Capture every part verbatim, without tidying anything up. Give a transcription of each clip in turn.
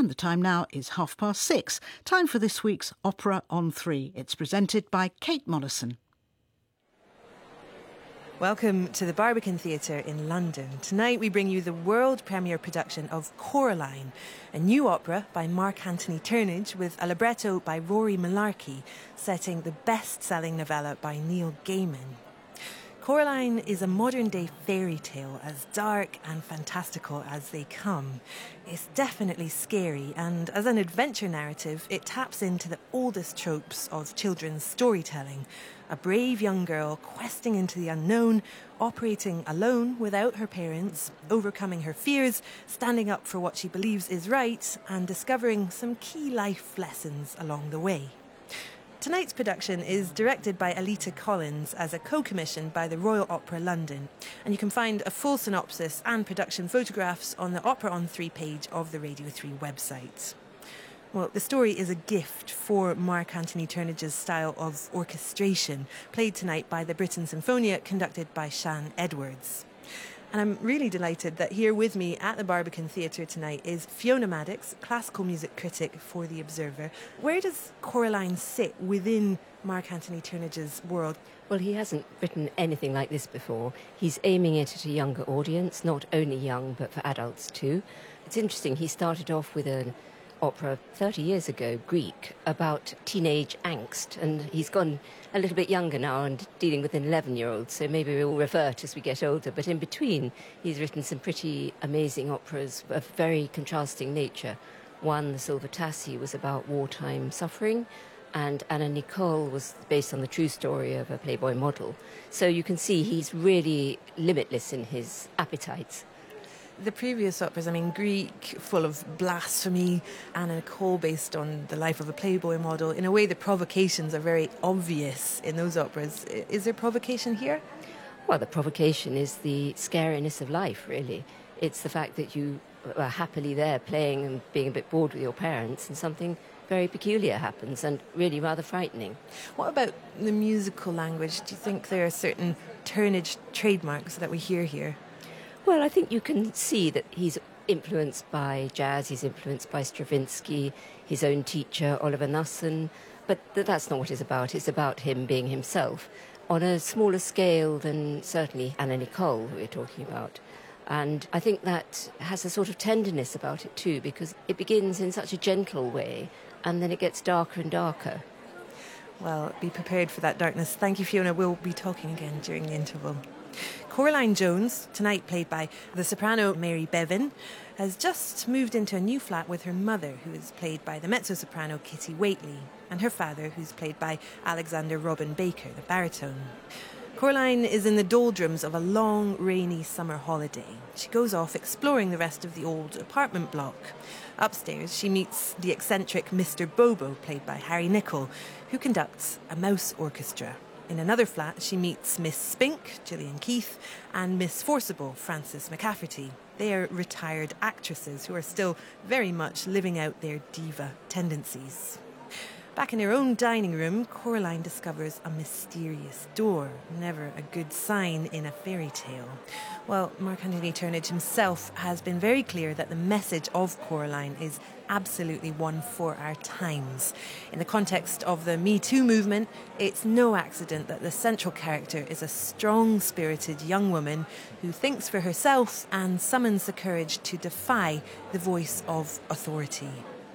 And the time now is half past six. Time for this week's Opera on Three. It's presented by Kate Mollison. Welcome to the Barbican Theatre in London. Tonight we bring you the world premiere production of Coraline, a new opera by Mark Anthony Turnage with a libretto by Rory Malarkey, setting the best-selling novella by Neil Gaiman. Coraline is a modern-day fairy tale, as dark and fantastical as they come. It's definitely scary, and as an adventure narrative, it taps into the oldest tropes of children's storytelling. A brave young girl questing into the unknown, operating alone without her parents, overcoming her fears, standing up for what she believes is right, and discovering some key life lessons along the way. Tonight's production is directed by Alita Collins as a co-commission by the Royal Opera London, and you can find a full synopsis and production photographs on the Opera on Three page of the Radio three website. Well, the story is a gift for Mark Anthony Turnage's style of orchestration, played tonight by the Britten Sinfonia, conducted by Sian Edwards. And I'm really delighted that here with me at the Barbican Theatre tonight is Fiona Maddox, classical music critic for The Observer. Where does Coraline sit within Mark Anthony Turnage's world? Well, he hasn't written anything like this before. He's aiming it at a younger audience, not only young, but for adults too. It's interesting, he started off with an opera thirty years ago, Greek, about teenage angst, and he's gone a little bit younger now and dealing with an eleven-year-old, so maybe we'll revert as we get older. But in between, he's written some pretty amazing operas of very contrasting nature. One, The Silver Tassie, was about wartime suffering, and Anna Nicole was based on the true story of a Playboy model. So you can see he's really limitless in his appetites. The previous operas, I mean, Greek, full of blasphemy, Anna Nicole based on the life of a Playboy model. In a way, the provocations are very obvious in those operas. Is there provocation here? Well, the provocation is the scariness of life, really. It's the fact that you are happily there playing and being a bit bored with your parents, and something very peculiar happens and really rather frightening. What about the musical language? Do you think there are certain Turnage trademarks that we hear here? Well, I think you can see that he's influenced by jazz, he's influenced by Stravinsky, his own teacher, Oliver Knussen, but that's not what it's about. It's about him being himself on a smaller scale than certainly Anna Nicole, who we're talking about. And I think that has a sort of tenderness about it too, because it begins in such a gentle way and then it gets darker and darker. Well, be prepared for that darkness. Thank you, Fiona. We'll be talking again during the interval. Coraline Jones, tonight played by the soprano Mary Bevan, has just moved into a new flat with her mother, who is played by the mezzo-soprano Kitty Whately, and her father, who's played by Alexander Robin Baker, the baritone. Coraline is in the doldrums of a long, rainy summer holiday. She goes off exploring the rest of the old apartment block. Upstairs, she meets the eccentric Mister Bobo, played by Harry Nichol, who conducts a mouse orchestra. In another flat, she meets Miss Spink, Gillian Keith, and Miss Forcible, Frances McCafferty. They are retired actresses who are still very much living out their diva tendencies. Back in her own dining room, Coraline discovers a mysterious door, never a good sign in a fairy tale. Well, Mark Anthony Turnage himself has been very clear that the message of Coraline is absolutely one for our times. In the context of the Me Too movement, it's no accident that the central character is a strong-spirited young woman who thinks for herself and summons the courage to defy the voice of authority.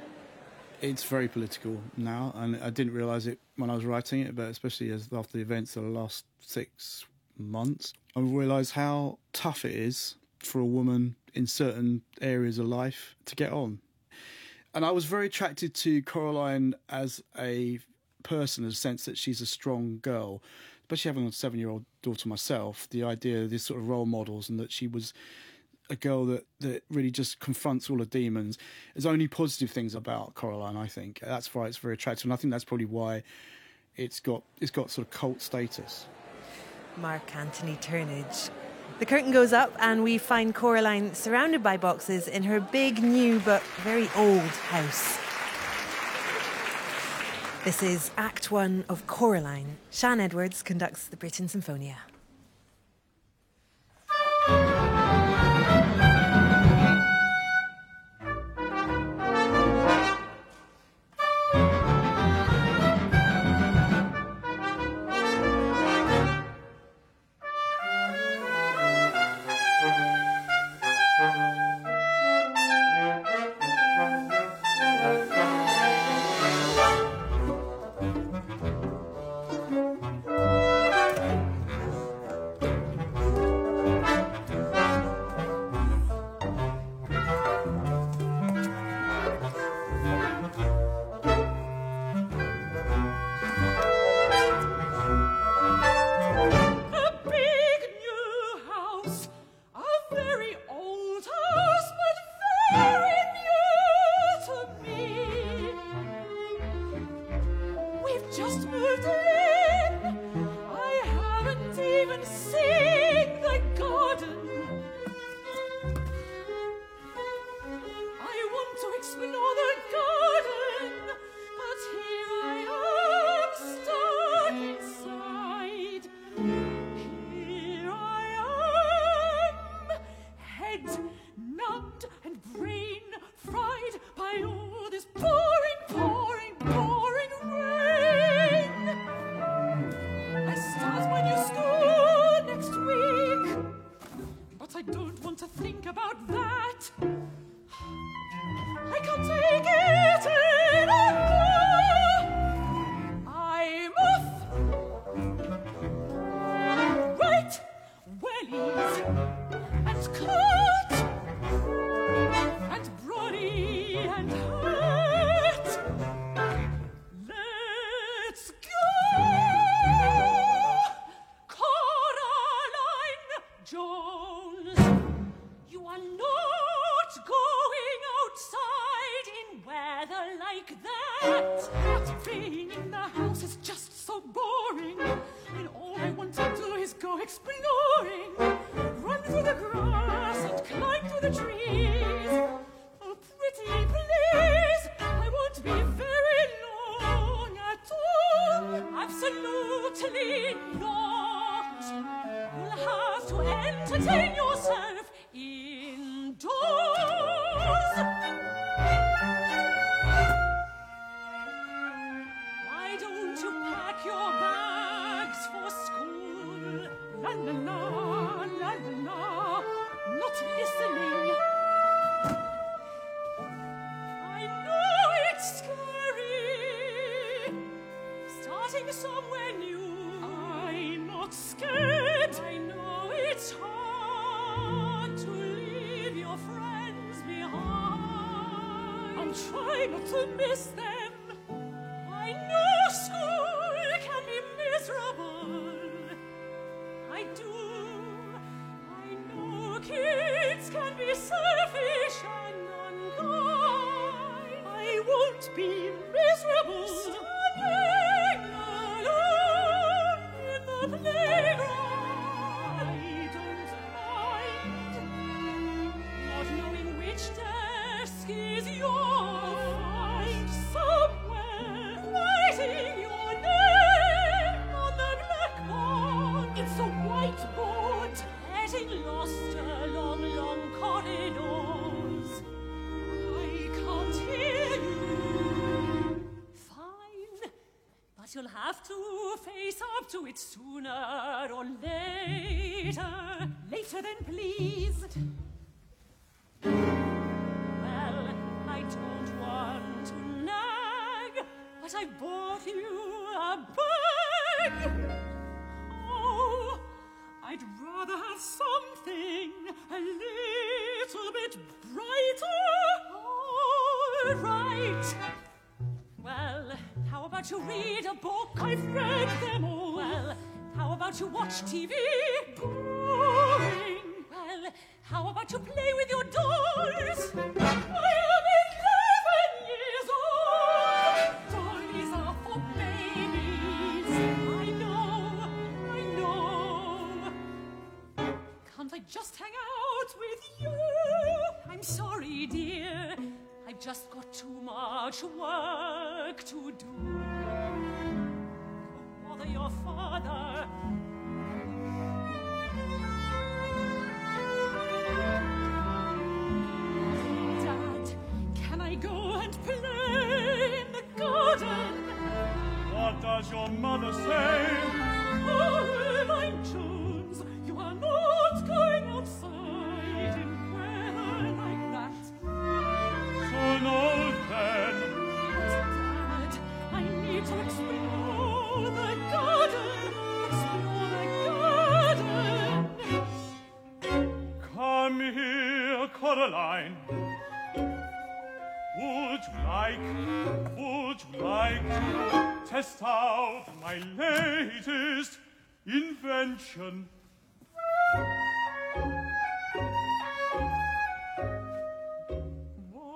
It's very political now, and I didn't realise it when I was writing it, but especially as after the events of the last six months, I realised how tough it is for a woman in certain areas of life to get on. And I was very attracted to Coraline as a person, in the sense that she's a strong girl, especially having a seven-year-old daughter myself, the idea of these sort of role models and that she was a girl that, that really just confronts all the demons. There's only positive things about Coraline, I think. That's why it's very attractive, and I think that's probably why it's got it's got sort of cult status. Mark Anthony Turnage. The curtain goes up and we find Coraline surrounded by boxes in her big, new but very old house. This is Act One of Coraline. Sian Edwards conducts the Britten Sinfonia. moved in. I haven't even seen the garden. I want to explore the garden, but here I am stuck inside. Here I am, head numbed and brain fried by all this pouring, pouring, pouring rain. I start my new school next week, but I don't want to think about that. I can't take it anymore. I'm off. Right wellies and coat and brody and hat. Let's go, Coraline Jones. You are not going outside in weather like that. But being in the house is just so boring, and all I want to do is go exploring. Run through the grass and climb through the trees. Oh, pretty please, I won't be very long at all. Absolutely not. You'll have to entertain yourself indoors. Why don't you pack your bags for school? La la la, la la la, not listening. I know it's scary, starting somewhere new. I'm not scared. I know it's hard to leave your friends behind. I'm trying not to miss them. I know school can be miserable. I do. I know kids can be selfish and unkind. I won't be miserable. Standing alone in the playground. I don't mind not knowing which desk is yours. Find somewhere writing your name on the blackboard. It's a whiteboard, getting lost along long corridors. I can't hear you. Fine, but you'll have to face up to it sooner or later. Later then, please. Well, I don't want to nag, but I bought you a bag. Oh, I'd rather have something a little bit brighter. All right. Well, how about you read a book? I've read them all. Well, how about you watch T V? Boring. Well, how about you play with your dolls? I am eleven years old. Dollies are for babies. I know, I know. Can't I just hang out with you? I'm sorry, dear. I've just got too much work to do. Don't bother your father. Dad, can I go and play in the garden? What does your mother say? Caroline Jones, you are not going outside in weather like that. So no, then. Dad, I need to explore the garden. Explore the garden. Come here, Coraline. Would you like, would you like to test out my latest invention?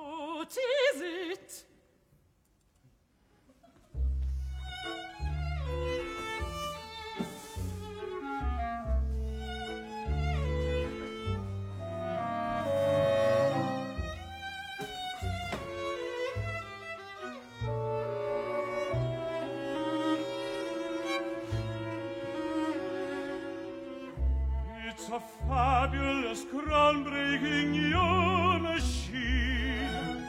What is it? It's a fabulous, groundbreaking new machine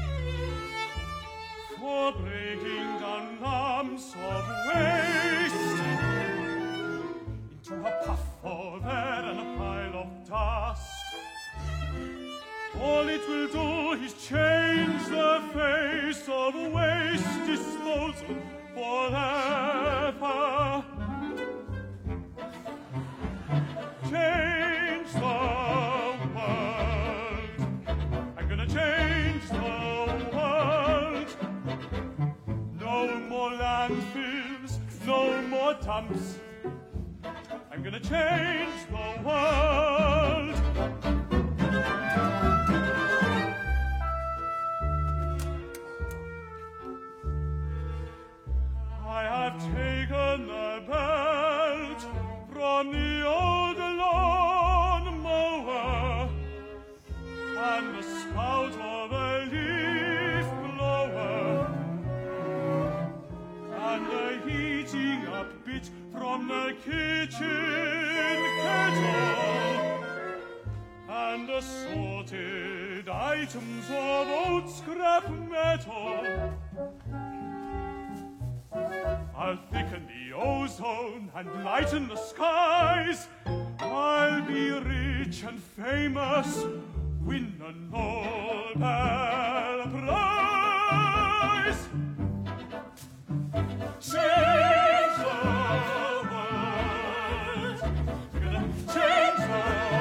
for breaking down lumps of waste into a puff of air and a pile of dust. All it will do is change the face of waste disposal forever. Change the world. I'm gonna change the world. No more landfills, no more dumps. I'm gonna change the world. I have taken the belt from the old lawn mower and the spout of a leaf blower and the heating up bit from the kitchen kettle and assorted items of old scrap metal. I'll thicken the ozone and lighten the skies. I'll be rich and famous, win a Nobel Prize. Change the world. Gonna change the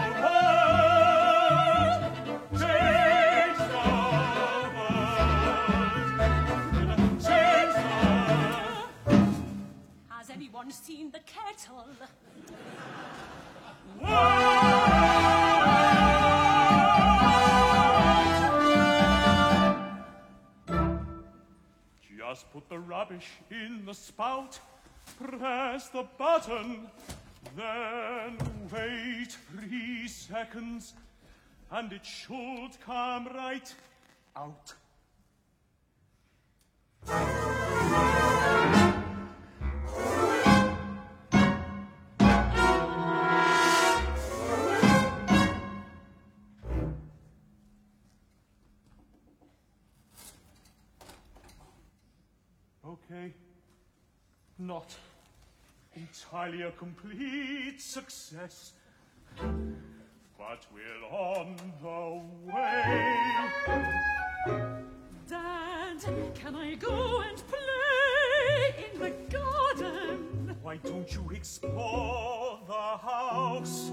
world. Change the world. Gonna change the world. Has anyone seen the kettle? Just put the rubbish in the spout, press the button, then wait three seconds, and it should come right out. Okay, not entirely a complete success, but we're on the way. Dad, can I go and play in the garden? Why don't you explore the house?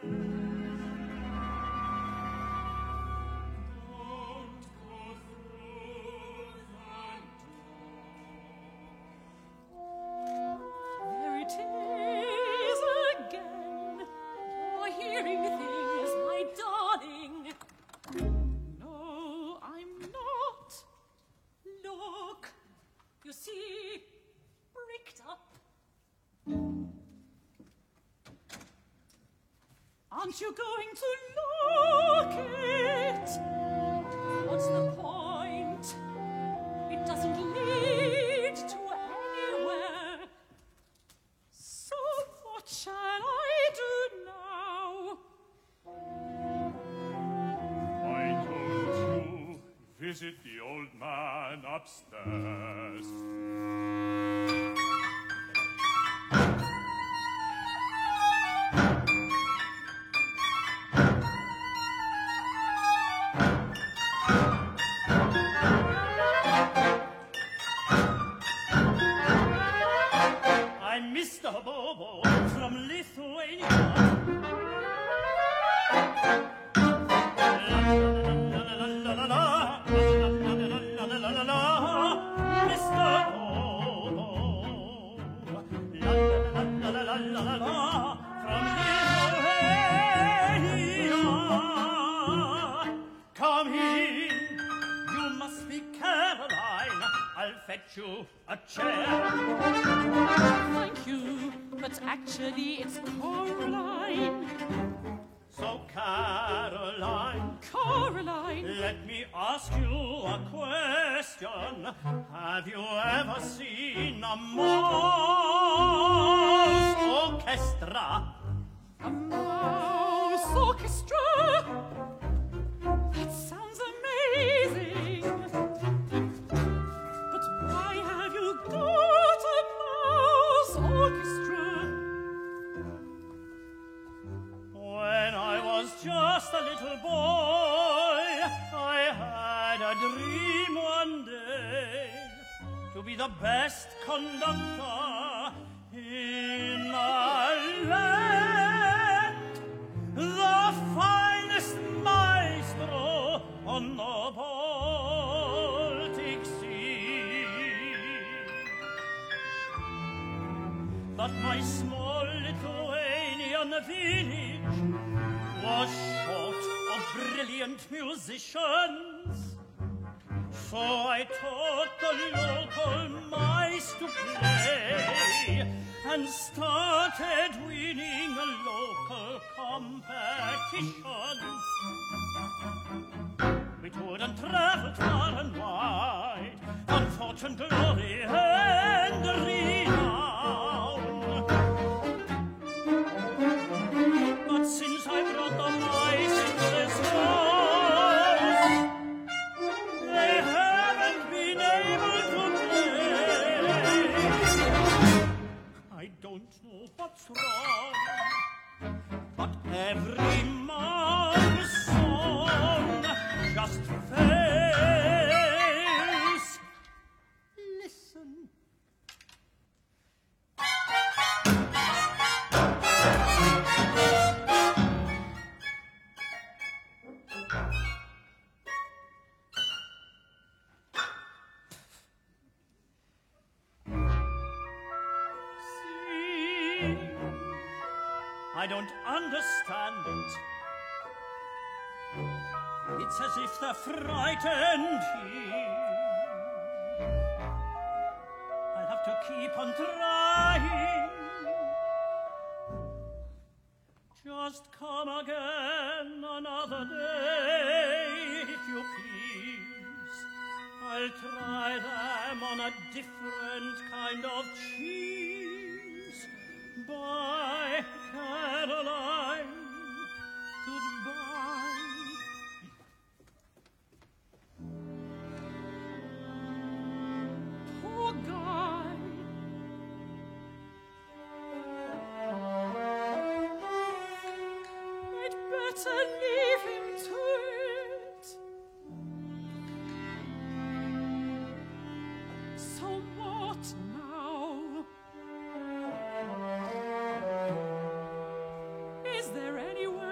There it is again. You're hearing things, my darling. No, I'm not. Look, you see, bricked up. Aren't you going to look it? What's the point? It doesn't lead to anywhere. So what shall I do now? Why don't you visit the old man upstairs? I'm Mister Bobo from Lithuania. Come in, you must be Caroline. I'll fetch you a chair. Thank you, but actually it's Coraline. So, Caroline, Caroline. let me ask you a question. Have you ever seen a mouse orchestra? A mouse orchestra. That sounds amazing. But why have you got a mouse orchestra? When I was just a little boy, I had a dream one day to be the best conductor in a land, the finest maestro on the Baltic Sea. But my small Lithuanian village was short of brilliant musicians. So I taught the local mice to play and started winning local competitions. We toured and traveled far and wide on fortune, glory, and renown. But since I brought the mice into this house, they haven't been able to play. I don't know what's wrong, but every mouse song just fails. Listen. See, I don't understand it. It's as if they're frightened here. I'll have to keep on trying. Just come again another day, if you please. I'll try them on a different kind of cheese. Bye, Caroline. Goodbye. Poor guy. I'd better leave him to it. So what now? Is there any way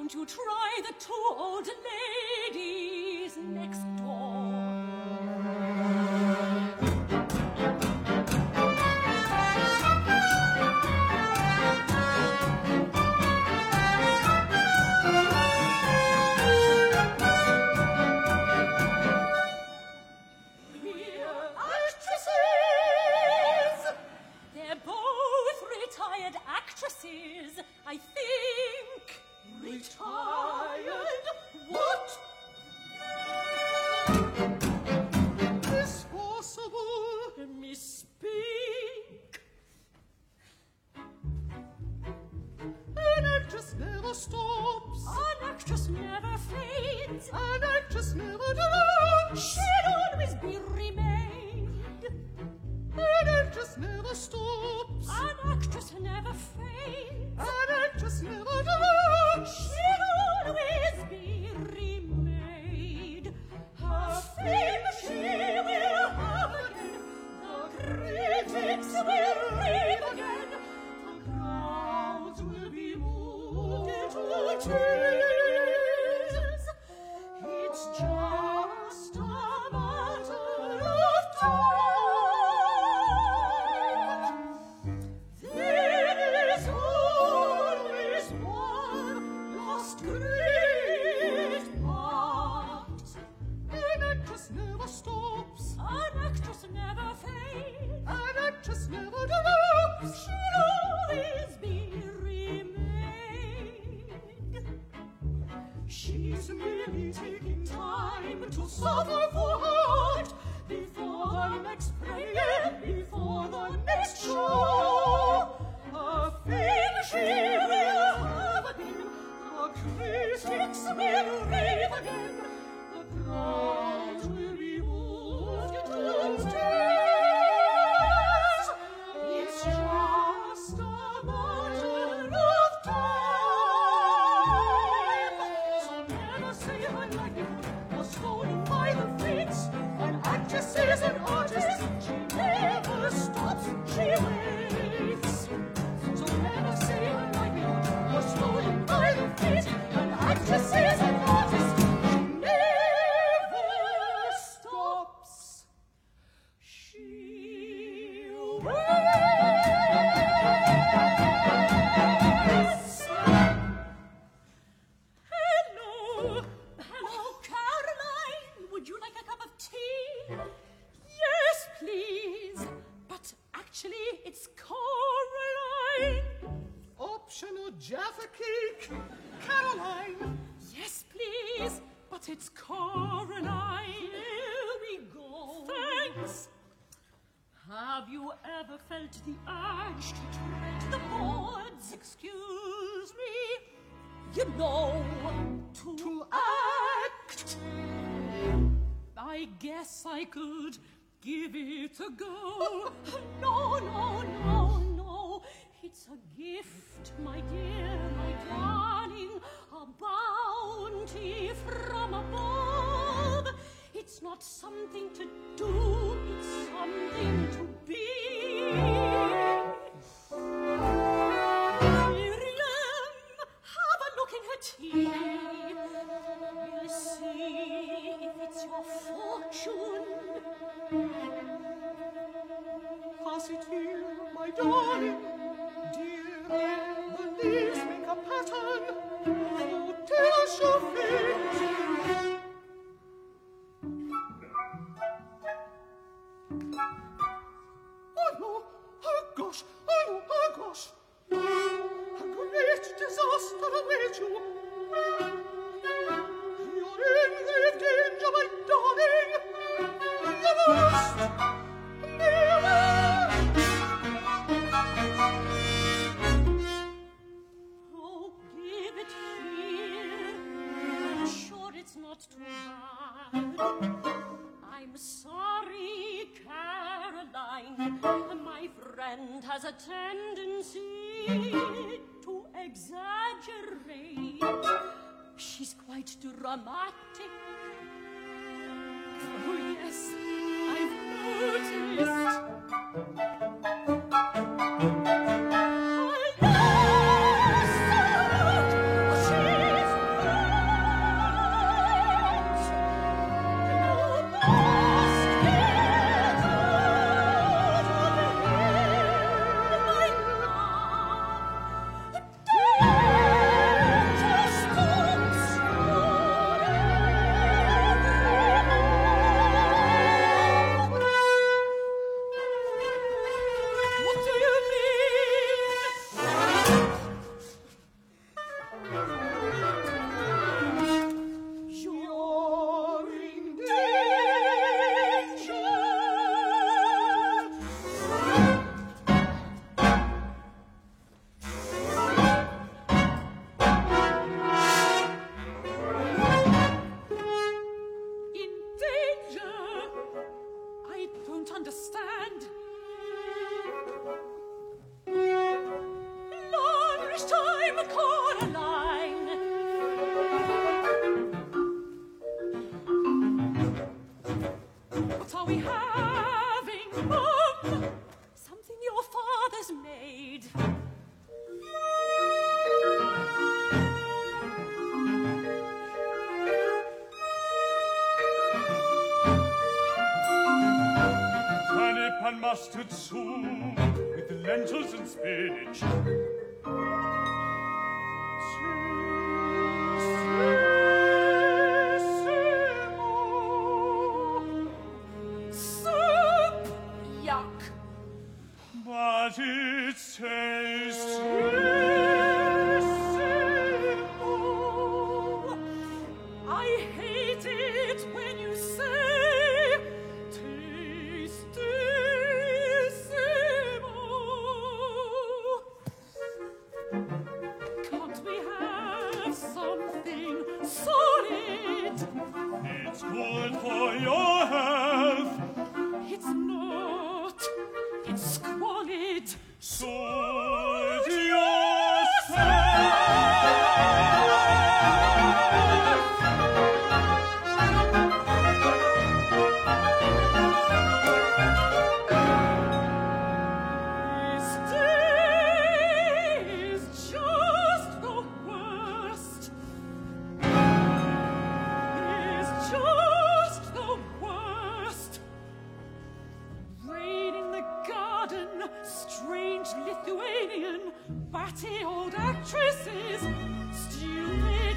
won't you try the two old ladies next door? I think retired. What? Is possible? Misspeak. An actress never stops. An actress never fades. An actress never dies. She'll always be remade. An actress never stops. An actress never fades. An actress never dies. She'll always be remade. Her fame she will have again. The critics will rave again. The crowds will be moved into tears. It's just a matter of time. Suffer for heart before the next prayer, before the next show. Her fame she will have again. The critics will rave again. The crowds will be moved into tears. It's just a matter of time. So never say I like it. Stolen by the fates, an actress is an artist. She never stops, she waits. So never say I like it. Was stolen by the fates, an actress is an artist. She never stops, she waits. Hello. Hello, Caroline. Would you like a cup of tea? Yes, please. But actually, it's Coraline. Optional Jaffa cake. Caroline. Yes, please. But it's Coraline. Here we go. Thanks. Have you ever felt the urge to tread the boards? Excuse me. You know, to, to act. I guess I could give it a go. No, no, no, no. It's a gift, my dear, my darling, a bounty from above. It's not something to do, it's something to be. Miriam, have a look in her tea. We'll see if it's your fortune. Pass it here, my darling, dear. The leaves make a pattern. Oh, tell us your fate. Oh no, oh gosh, oh no, oh gosh. A great disaster awaits you. You're in grave danger, my darling. You're lost. Oh, give it here. I'm sure it's not too bad. I'm sorry, Caroline. My friend has a tendency to exaggerate. She's quite dramatic. Oh, yes, I've noticed. Alas, she's lunchtime, Coraline. What are we having, Mum? Something your father's made. Turnip and mustard soup with lentils and spinach. Soup! Yuck! But it tastes I hate it when you say tastissimo. Can't we have something solid? It's good for your health. It's not. It's squalid. Sort yourself. This day is just the worst. Is just the worst. Rain in the garden, strange Lithuanian, batty old actresses, stupid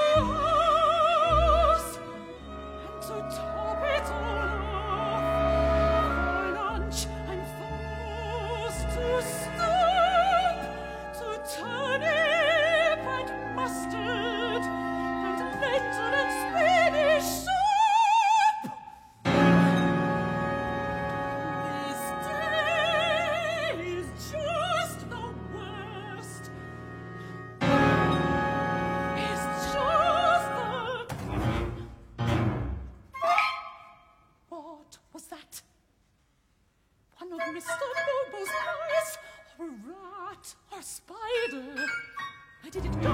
news. And to top it all off, for lunch I'm forced to stop to turnip and mustard and lentil and Spanish soup. This day is just the worst. It's just the... What was that? One of Mister Bobo's eyes? Or a rat? Or a spider? Where did it go?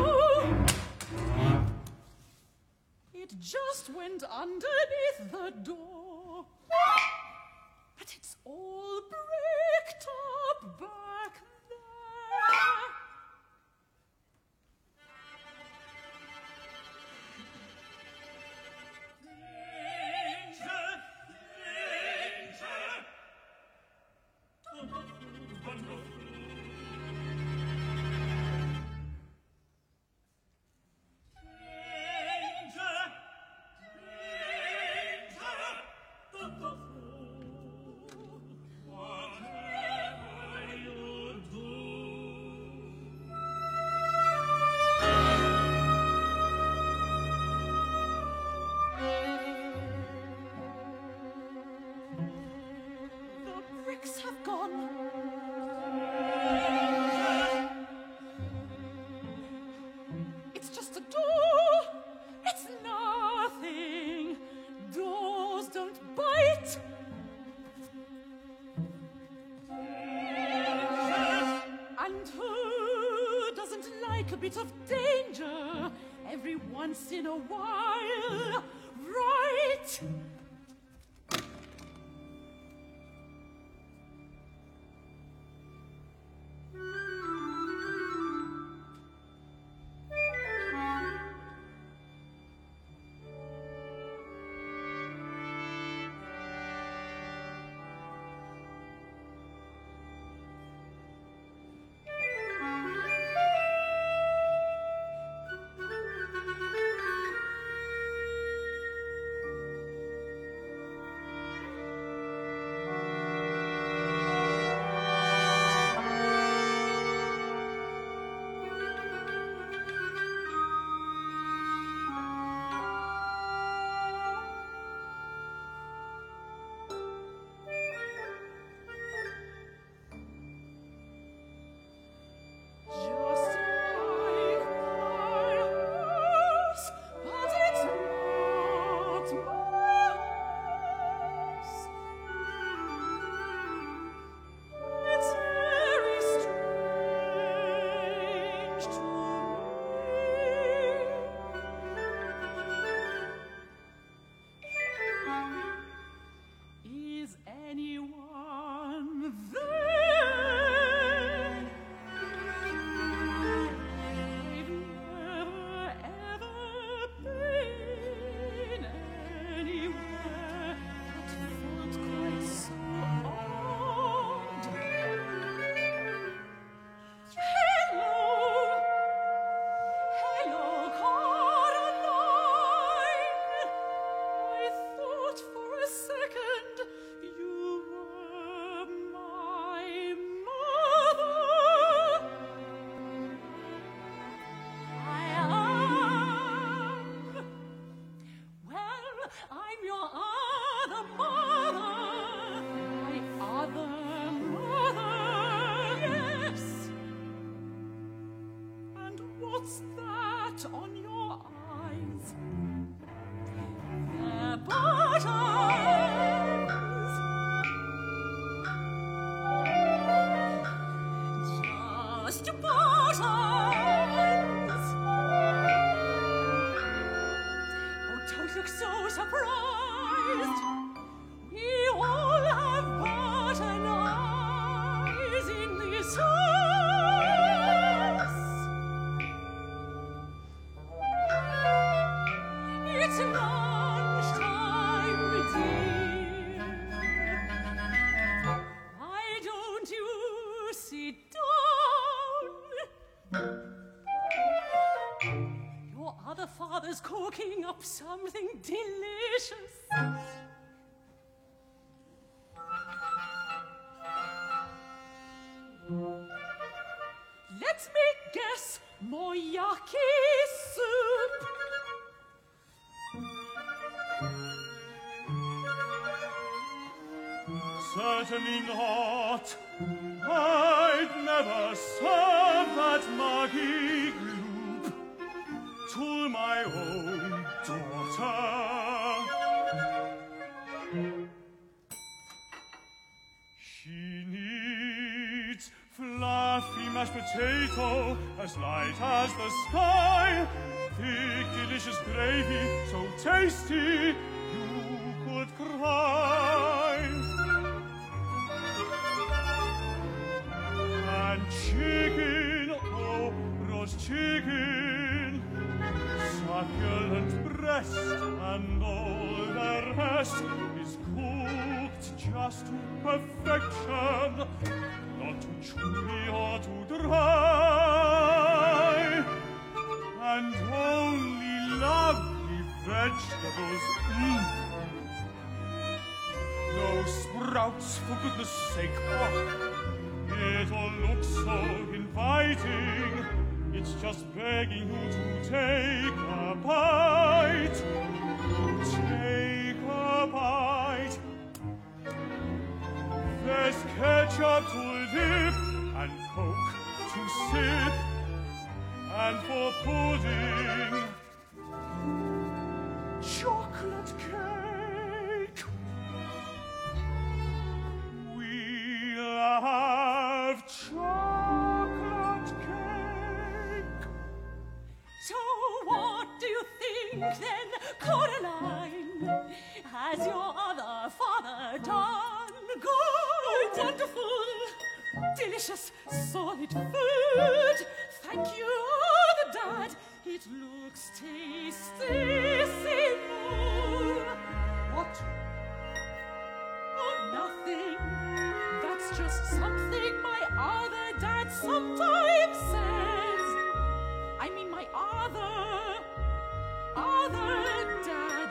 It just went underneath the door. But it's all bricked up back there. Danger, danger. Wonderful. Danger, danger. Whatever you do. The bricks have gone. It's just a door. It's nothing. Doors don't bite. And who doesn't like a bit of danger every once in a while, right? to me. Is anyone there? I've never ever been anywhere that felt quite so odd. Hello, hello, Coraline. I thought for a second you were my mother. I am. Well, I'm your other mother. My other mother, yes. And what's that on your eyes? They're buttons. Just buttons. Oh, don't look so surprised. We all have button eyes in this house. It's lunchtime, dear. Why don't you sit down? Your other father's cooking up something delicious. Let me guess, moyaki soup. Certainly not. I'd never serve that Maggie Gloop to my own daughter. She needs fluffy mashed potato, as light as the sky, thick, delicious gravy, so tasty you could cry. And chicken, oh, roast chicken, succulent breast, and all the rest is cooked just to perfection, not too chewy or too dry, and only lovely vegetables. Mm. No sprouts, for goodness sake. Oh. It all looks so inviting. It's just begging you to take a bite. Take a bite. There's ketchup to dip and Coke to sip. And for pudding, chocolate cake. We'll have chocolate cake. So what do you think then, Coraline? Has your other father done good? Wonderful, delicious, solid food. Thank you, the dad. It looks tasty-simple. What? Oh, nothing. That's just something my other dad sometimes says. I mean my other, other dad.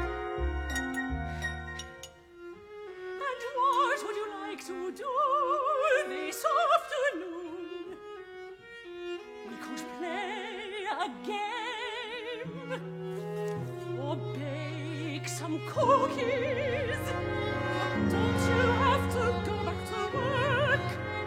And what would you like to do this afternoon? We could play a game or bake some cookies. Don't you have to go back to work?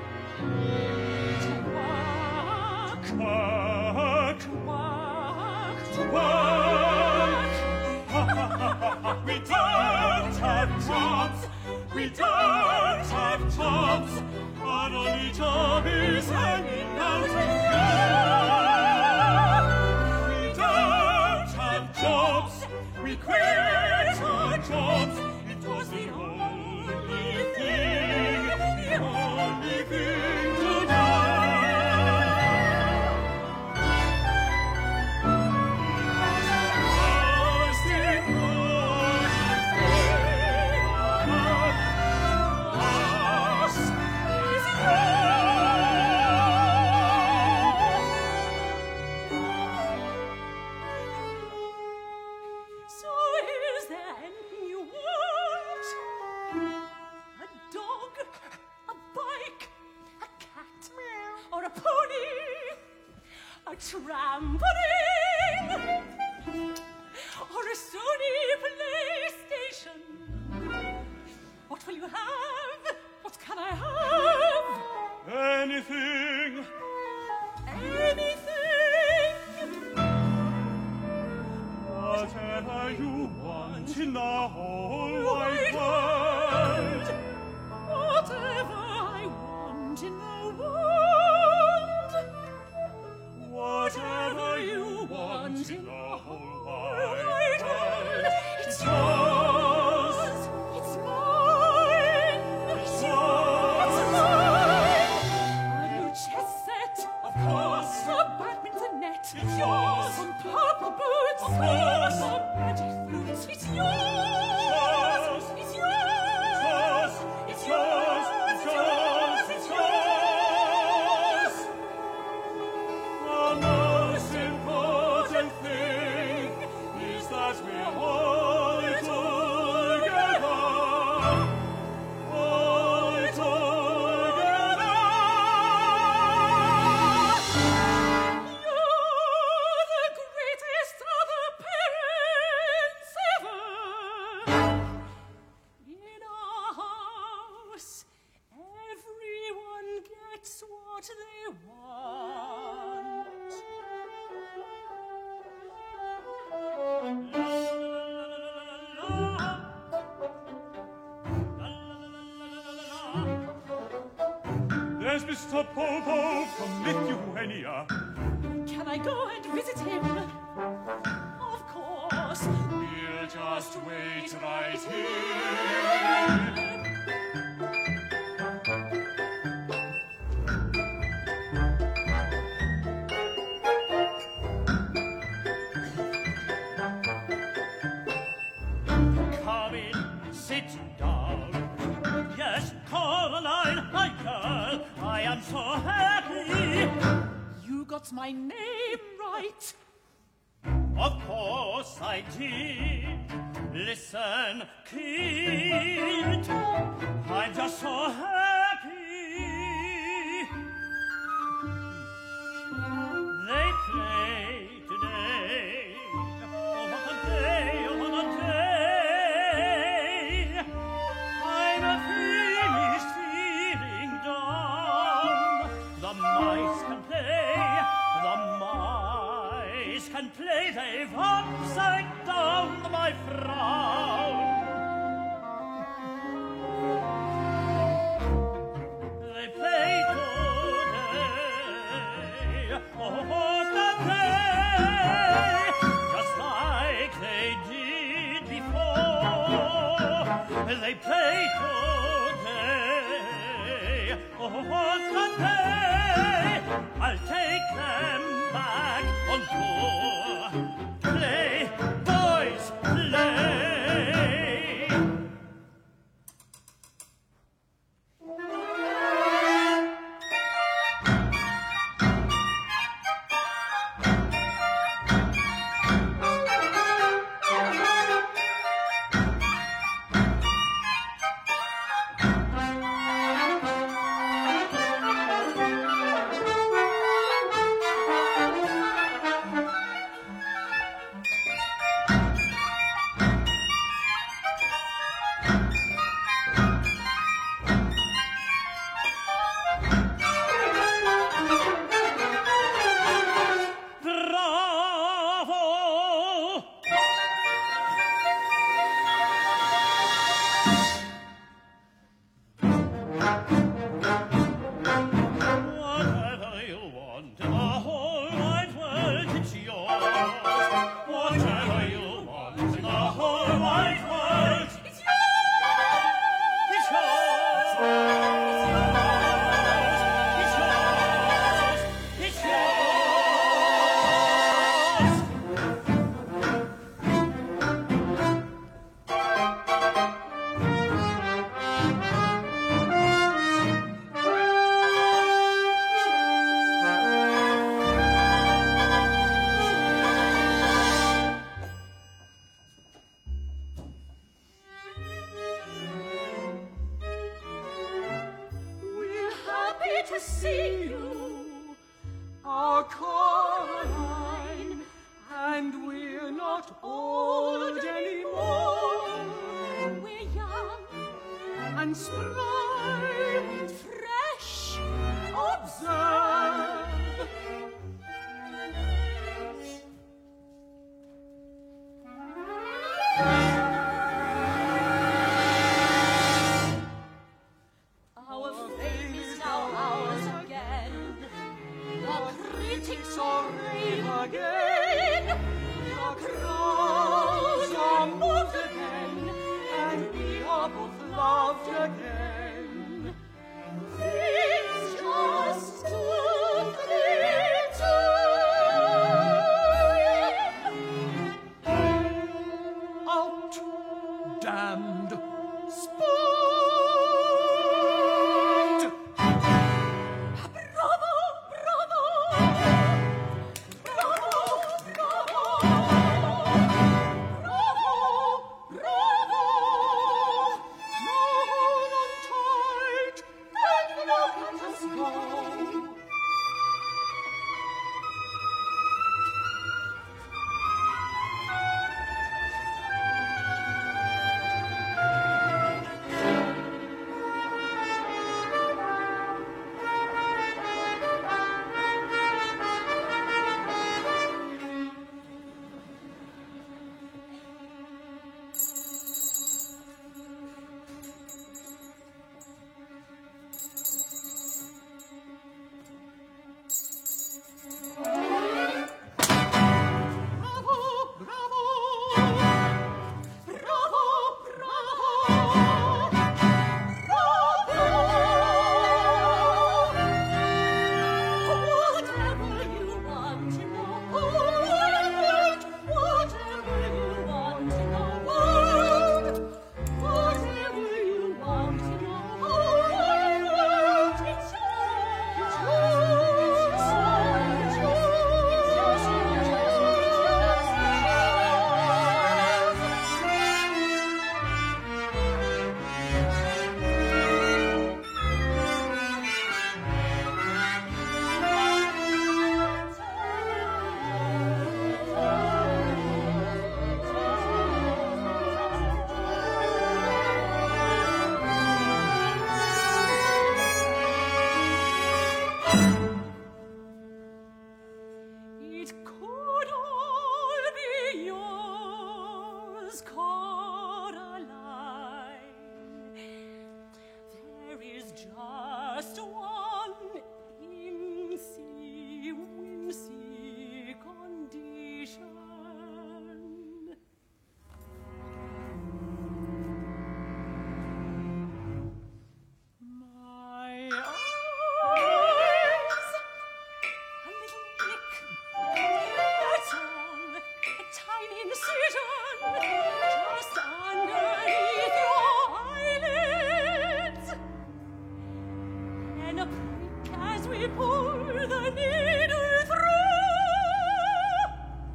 To work. Work, Work. to work. We don't have jobs. We don't have jobs. Our only job is hanging out in here. pony, a trampoline, or a Sony PlayStation. What will you have? What can I have? Anything. Anything. Whatever you want in the whole wide world. Whatever I want in the world. Whatever you want in the whole wide world. It's yours. It's mine. It's yours. It's mine. A new chess set. Of course. A badminton net. It's yours. Some purple boots. Of course. Some magic flutes. It's yours. It's yours. It's yours. It's yours. It's yours. The most important thing is that we're all together. All together. You're the greatest of the parents ever. In our house, everyone gets what they want. La, la, la, la, la, la, la, la, la, la. There's Mister Popo from Lithuania. Can I go and visit him? Of course. We'll just wait right here. Come in, sit down. Yes, Coraline, my girl, I am so happy. You got my name right. Of course I did. Listen, kid, I'm just so happy. They play today. Oh, what a day, oh, what a day. I'm a finished feeling down. The mice can play, the mice can play. They've upside down my frown. They play today, oh, what a day, just like they did before. They play today, oh, what a day, I'll take them back on tour. Play, boys, play. Coraline, and we're not old anymore. We're young and spry and fresh. Observe. Our fame is now ours again. The critics are rave again. The crowds are moved again, and we are both loved again. Things just took their time. Out, damned sport! Bravo, bravo! Bravo, bravo! Bravo, bravo! No hold on tight, and look at us go! Bravo, bravo! Bravo, bravo! Bravo! Whatever you want to know, whatever you want to know, whatever you want to know, it's yours, it's yours, it's It could all be yours, Coraline. There is just one incy, wincy condition. My eyes, a little nick, that's all, a tiny incision, just underneath your eyelids, and a prick as we pull the needle through.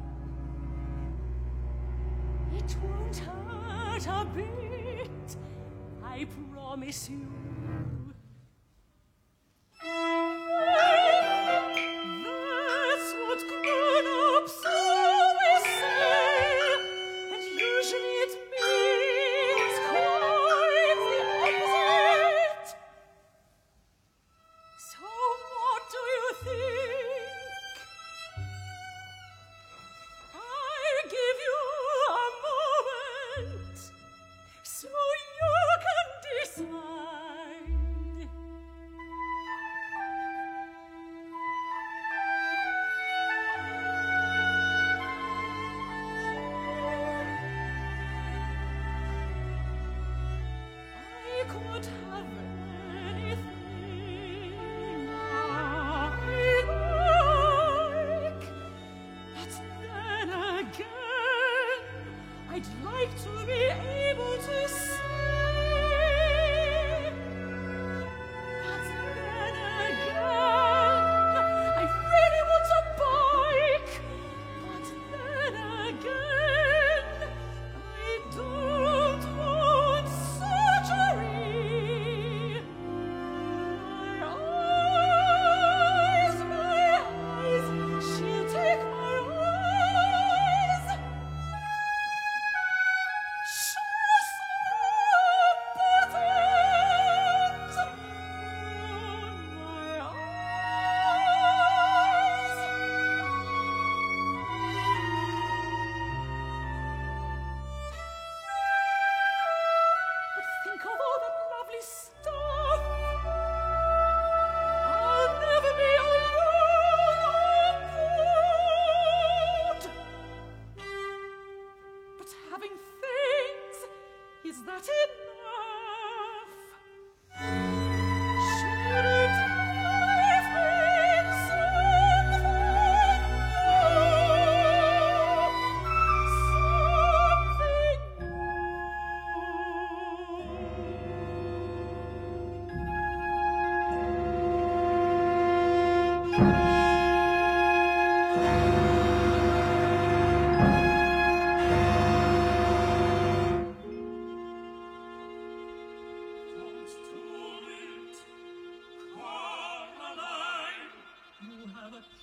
It won't hurt a bit, I promise you. That's what grown-ups always say, and usually it means quite the opposite. So what do you think? I give you a moment, so you can decide.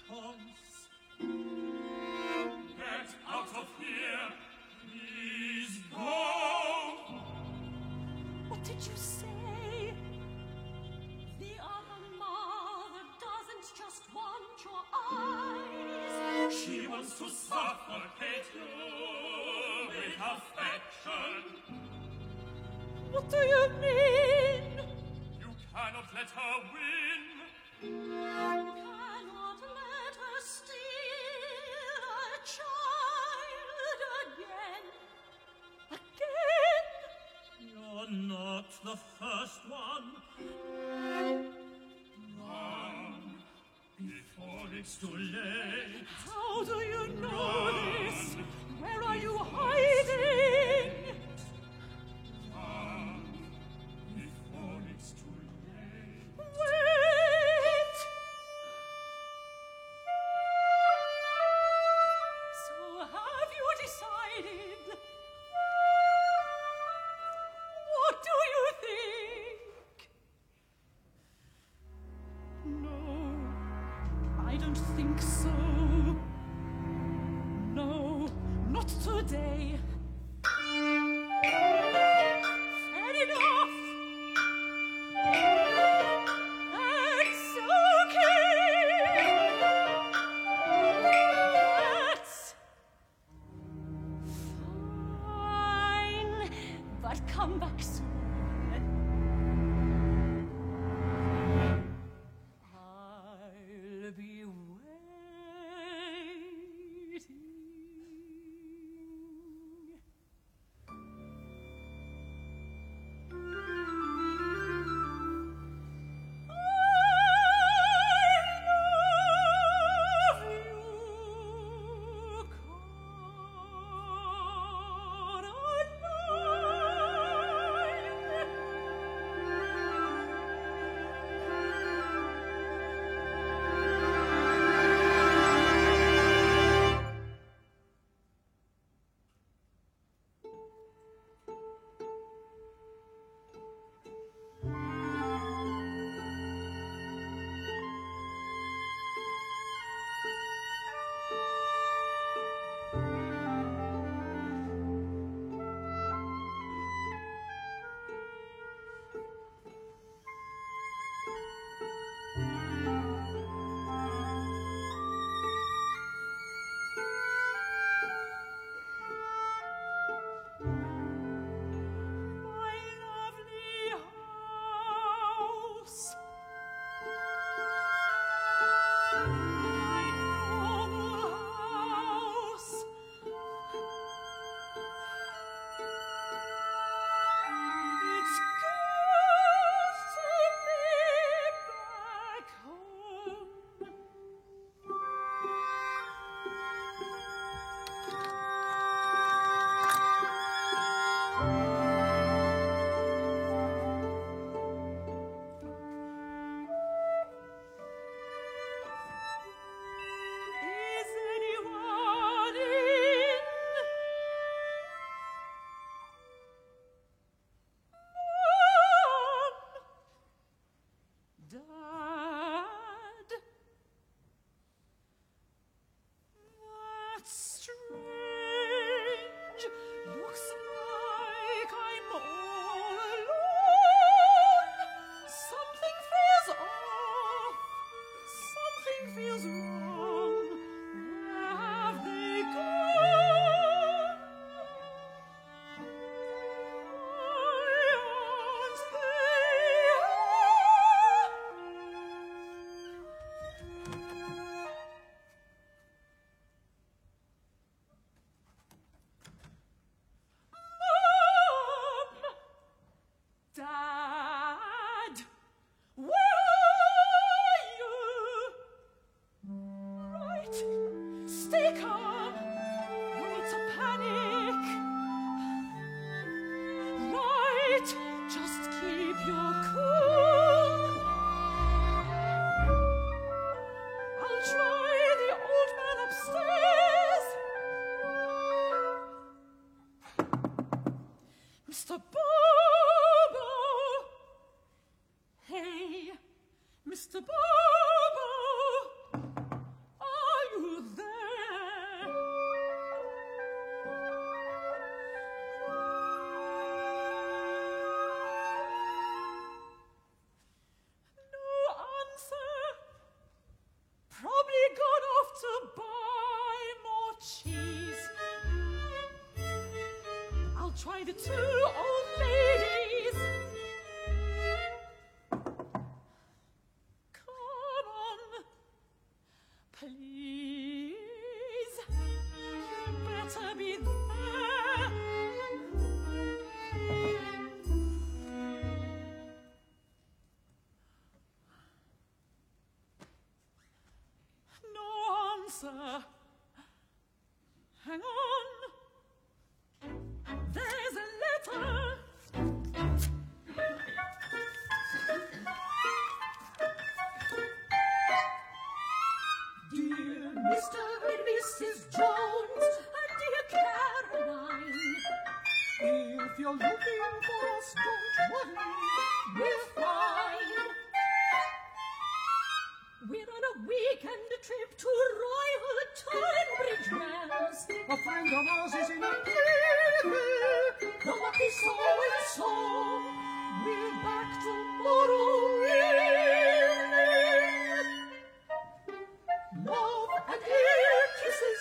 chance. Get out of here. Please go. What did you say? The other mother doesn't just want your eyes. She wants to suffocate you with affection. What do you mean? You cannot let her win. Cannot let her steal a child again. Again? You're not the first one. Run before it's too late. How do you know this? Where are you hiding? Run before it's too late. Wait! So have you decided? What do you think? No, I don't think so. No, not today. Fair enough. That's okay. That's fine. But come back soon. I'll be waiting. My lovely house, my noble house. It's good to be back home. Is anyone in? Mom? Dad? That's strange. Looks like I'm all alone. Something feels off. Something feels wrong. Where have they gone? Why aren't they Mom! Dad! Where are you? Right. Stay calm. No need to panic. Right. Just keep your cool. I'll try the old man upstairs. Mister Bobo! Hey, Mister Bobo! to buy more cheese. I'll try the two old ladies. Come on, please. Better be there. No answer. Hang on. There's a letter. Dear Mister and Missus Jones, and dear Caroline, if you're looking for us, don't worry, we're fine. We're on a weekend trip to Royal Tunbridge Wells. A friend of ours is in a pickle. Though what we saw and saw, we're back tomorrow evening. Love and air kisses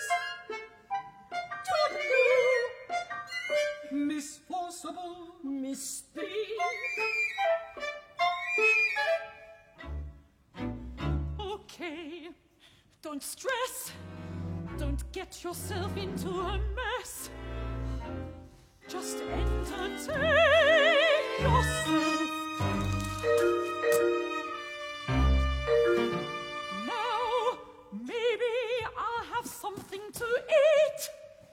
to you, Miss Forcible, Miss Speed. Okay, don't stress. Don't get yourself into a mess. Just entertain yourself. Now, maybe I'll have something to eat.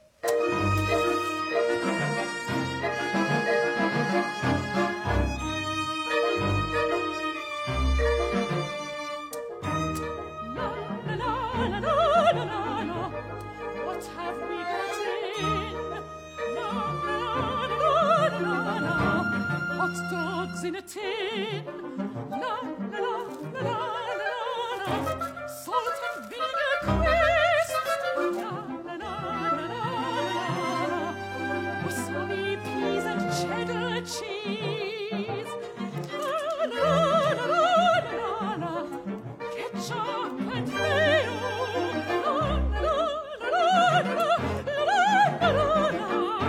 La la la la la la la. What have we got in? La la la la la la. Hot dogs in a tin. La la la la la la. Salt and vinegar crisps. La la la la la la. Wasabi peas and cheddar cheese. La la la la la la. Ketchup and mayo. La la la la la la la la.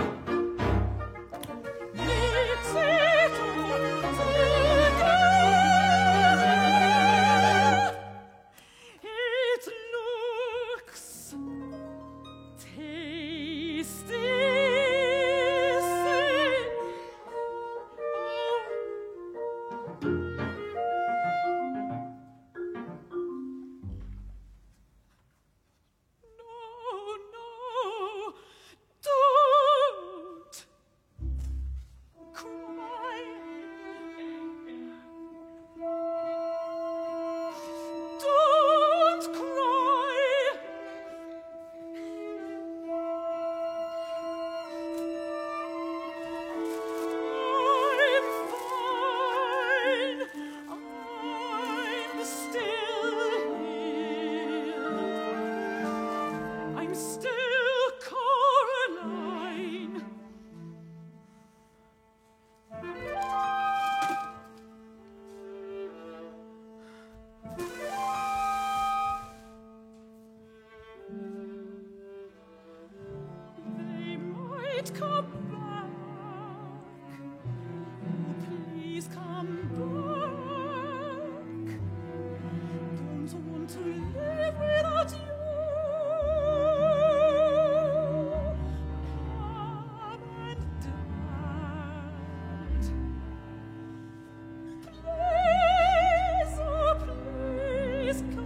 Mix it all together. It looks tasty. No, no, don't cry. Don't cry. I'm fine. I'm still here. I'm still Coraline. They might come back. Please come back. Don't want to live without you. Mom and Dad. Please, oh please come.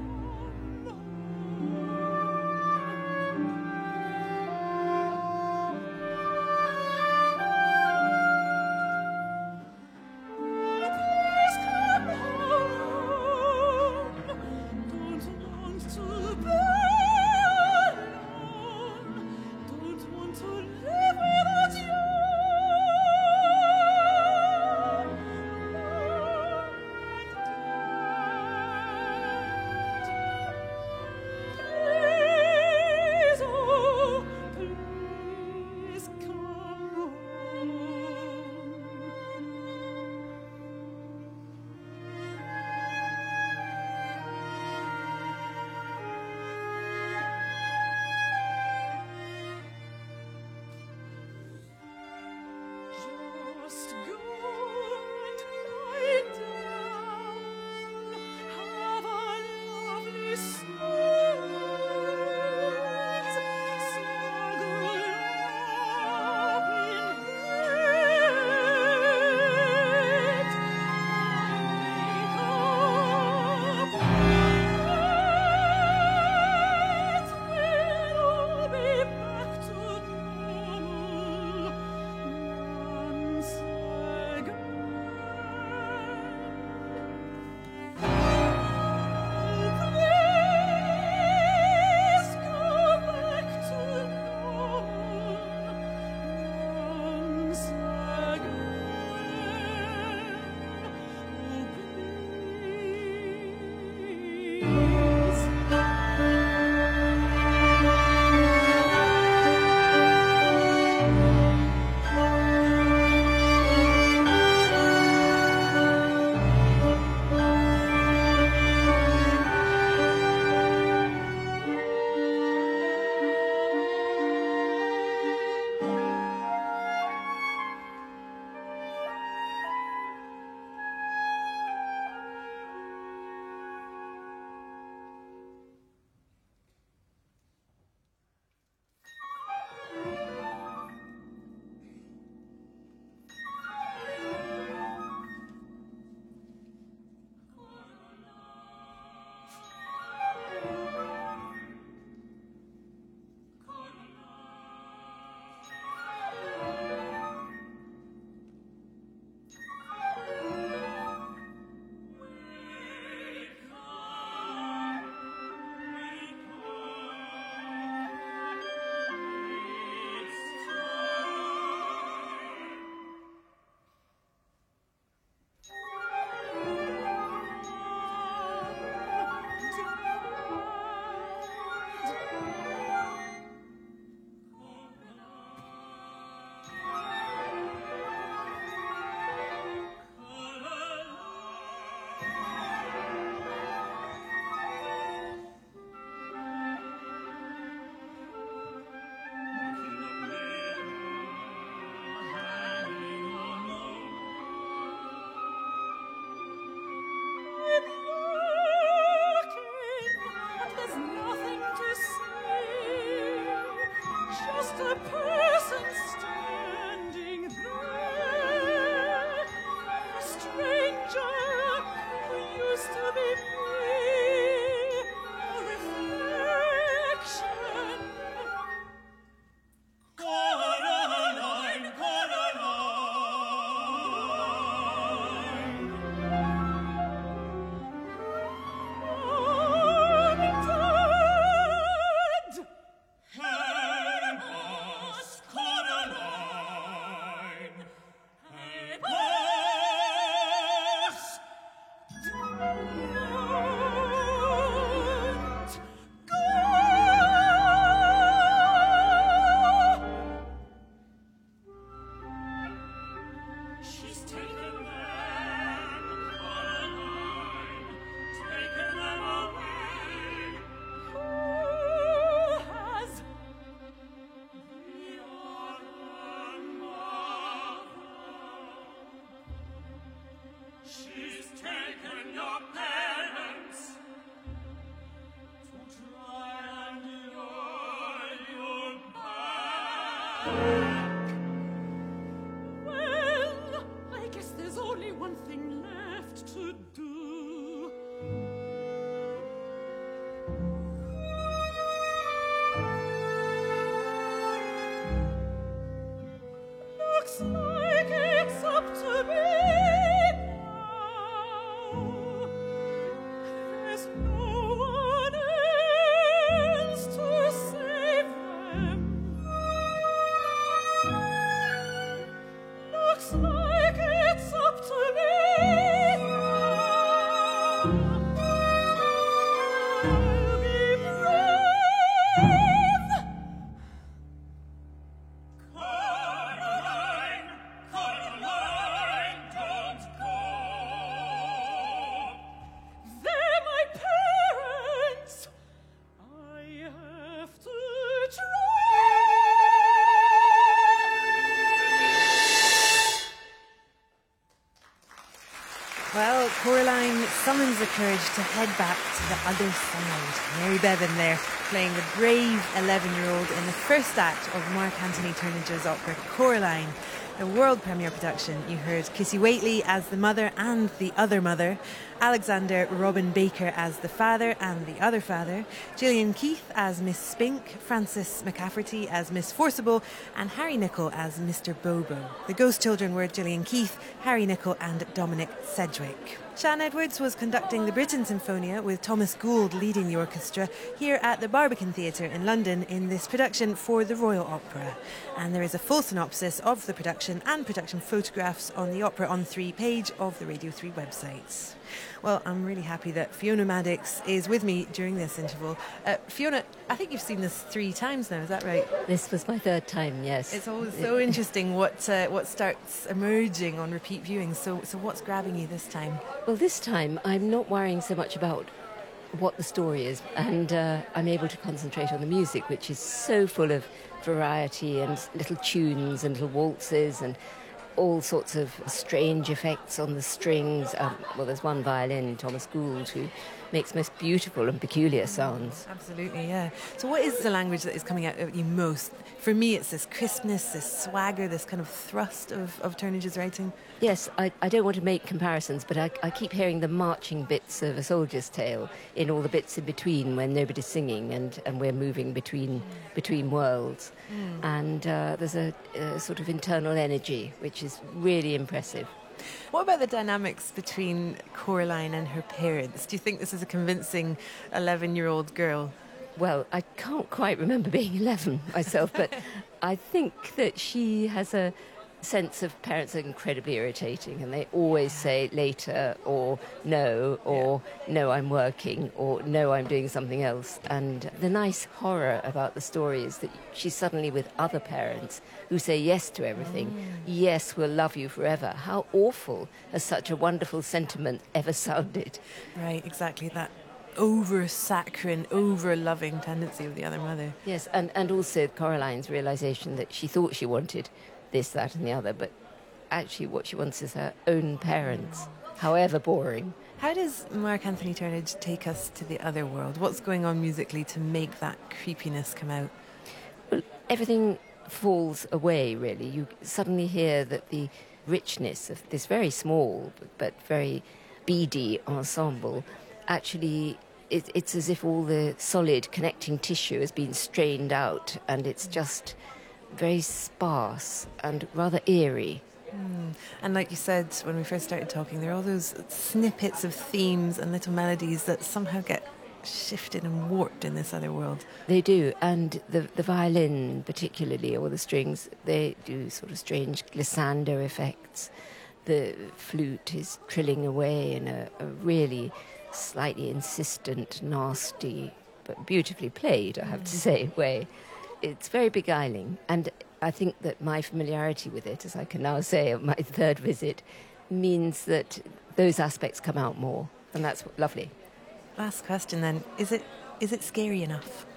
summons the courage to head back to the other side. Mary Bevan there, playing the brave eleven-year-old in the first act of Mark Anthony Turnage's opera Coraline. The world premiere production, you heard Kissy Whately as the mother and the other mother, Alexander Robin Baker as the father and the other father, Gillian Keith as Miss Spink, Frances McCafferty as Miss Forcible, and Harry Nichol as Mister Bobo. The ghost children were Gillian Keith, Harry Nichol and Dominic Sedgwick. Sian Edwards was conducting the Britten Sinfonia with Thomas Gould leading the orchestra here at the Barbican Theatre in London in this production for the Royal Opera. And there is a full synopsis of the production and production photographs on the Opera on three page of the Radio three website. Well, I'm really happy that Fiona Maddox is with me during this interval. Uh, Fiona, I think you've seen this three times now, is that right? This was my third time, yes. It's always so interesting what uh, what starts emerging on repeat viewings. So, so what's grabbing you this time? Well, this time I'm not worrying so much about what the story is, and uh, I'm able to concentrate on the music, which is so full of variety and little tunes and little waltzes and all sorts of strange effects on the strings. Um, well, there's one violin, Thomas Gould, who makes most beautiful and peculiar sounds. Absolutely, yeah. So what is the language that is coming out at you most? For me, it's this crispness, this swagger, this kind of thrust of, of Turnage's writing. Yes, I, I don't want to make comparisons, but I, I keep hearing the marching bits of A Soldier's Tale in all the bits in between when nobody's singing and, and we're moving between between worlds. Mm. And uh, there's a, a sort of internal energy, which is really impressive. What about the dynamics between Coraline and her parents? Do you think this is a convincing eleven-year-old girl? Well, I can't quite remember being eleven myself, but I think that she has a sense of parents are incredibly irritating, and they always say later or no or yeah. no, I'm working, or no, I'm doing something else. And the nice horror about the story is that she's suddenly with other parents who say yes to everything. Mm. Yes, we'll love you forever. How awful has such a wonderful sentiment ever sounded? Right, exactly that over-saccharine, over-loving tendency of the other mother. Yes, and, and also Coraline's realisation that she thought she wanted this, that and the other, but actually what she wants is her own parents, however boring. How does Mark Anthony Turnage take us to the other world? What's going on musically to make that creepiness come out? Well, everything falls away, really. You suddenly hear that the richness of this very small but very beady ensemble actually, it, it's as if all the solid connecting tissue has been strained out, and it's just very sparse and rather eerie. Mm. And like you said when we first started talking, there are all those snippets of themes and little melodies that somehow get shifted and warped in this other world. They do, and the the violin particularly, or the strings, they do sort of strange glissando effects. The flute is trilling away in a, a really slightly insistent, nasty, but beautifully played, I have to say, way. It's very beguiling, and I think that my familiarity with it, as I can now say of my third visit, means that those aspects come out more, and that's lovely. Last question then, is it is it scary enough?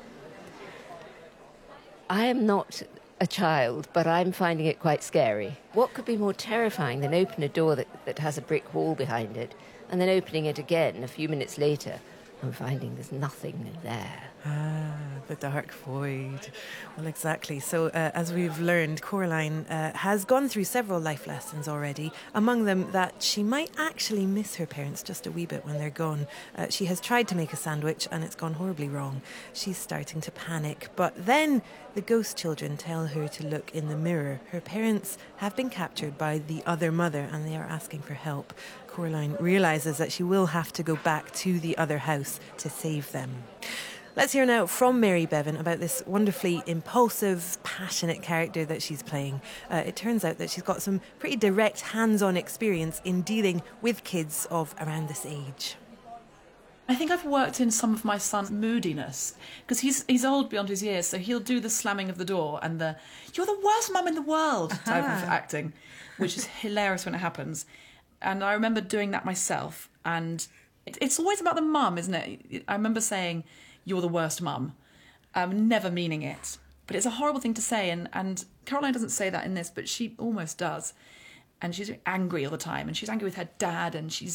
I am not a child, but I'm finding it quite scary. What could be more terrifying than open a door that, that has a brick wall behind it, and then opening it again a few minutes later and finding there's nothing there? Ah, the dark void. Well, exactly. So, uh, as we've learned, Coraline uh, has gone through several life lessons already, among them that she might actually miss her parents just a wee bit when they're gone. Uh, she has tried to make a sandwich and it's gone horribly wrong. She's starting to panic. But then the ghost children tell her to look in the mirror. Her parents have been captured by the other mother and they are asking for help. Coraline realises that she will have to go back to the other house to save them. Let's hear now from Mary Bevan about this wonderfully impulsive, passionate character that she's playing. Uh, it turns out that she's got some pretty direct hands-on experience in dealing with kids of around this age. I think I've worked in some of my son's moodiness, because he's he's old beyond his years, so he'll do the slamming of the door and the "you're the worst mum in the world" type of acting, which is hilarious when it happens. And I remember doing that myself, and it, it's always about the mum, isn't it? I remember saying, "You're the worst mum," um, never meaning it. But it's a horrible thing to say, and, and Coraline doesn't say that in this, but she almost does. And she's angry all the time, and she's angry with her dad, and she's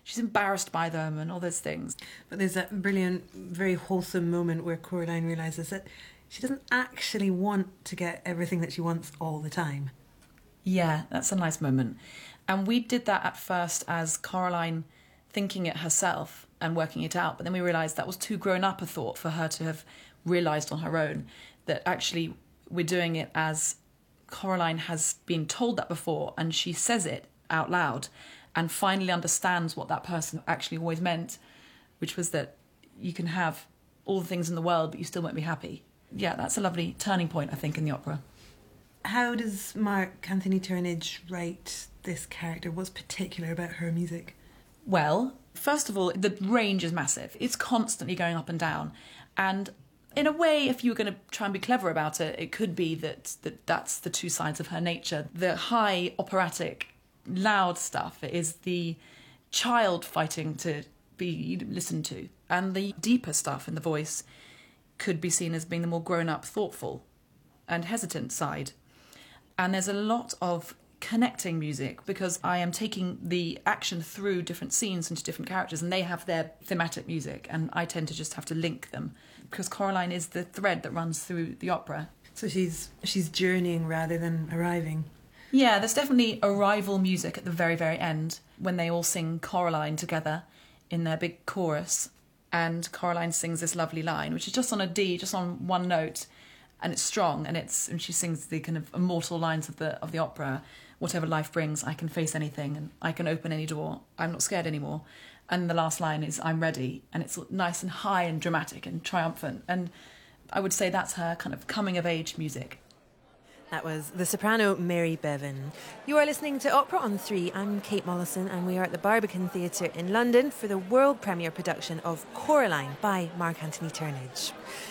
she's embarrassed by them and all those things. But there's that brilliant, very wholesome moment where Coraline realises that she doesn't actually want to get everything that she wants all the time. Yeah, that's a nice moment. And we did that at first as Coraline thinking it herself and working it out, but then we realised that was too grown up a thought for her to have realised on her own, that actually we're doing it as Coraline has been told that before, and she says it out loud and finally understands what that person actually always meant, which was that you can have all the things in the world but you still won't be happy. Yeah, that's a lovely turning point, I think, in the opera. How does Mark Anthony Turnage write this character? What's particular about her music? Well, first of all, the range is massive. It's constantly going up and down. And in a way, if you were going to try and be clever about it, it could be that, that that's the two sides of her nature. The high operatic, loud stuff is the child fighting to be listened to. And the deeper stuff in the voice could be seen as being the more grown-up, thoughtful and hesitant side. And there's a lot of connecting music because I am taking the action through different scenes into different characters, and they have their thematic music, and I tend to just have to link them because Coraline is the thread that runs through the opera. So she's she's journeying rather than arriving. Yeah, there's definitely arrival music at the very, very end when they all sing Coraline together in their big chorus, and Coraline sings this lovely line, which is just on a D, just on one note, and it's strong, and it's and she sings the kind of immortal lines of the of the opera. Whatever life brings, I can face anything and I can open any door. I'm not scared anymore. And the last line is, I'm ready. And it's nice and high and dramatic and triumphant. And I would say that's her kind of coming-of-age music. That was the soprano Mary Bevan. You are listening to Opera on three. I'm Kate Mollison, and we are at the Barbican Theatre in London for the world premiere production of Coraline by Mark Anthony Turnage.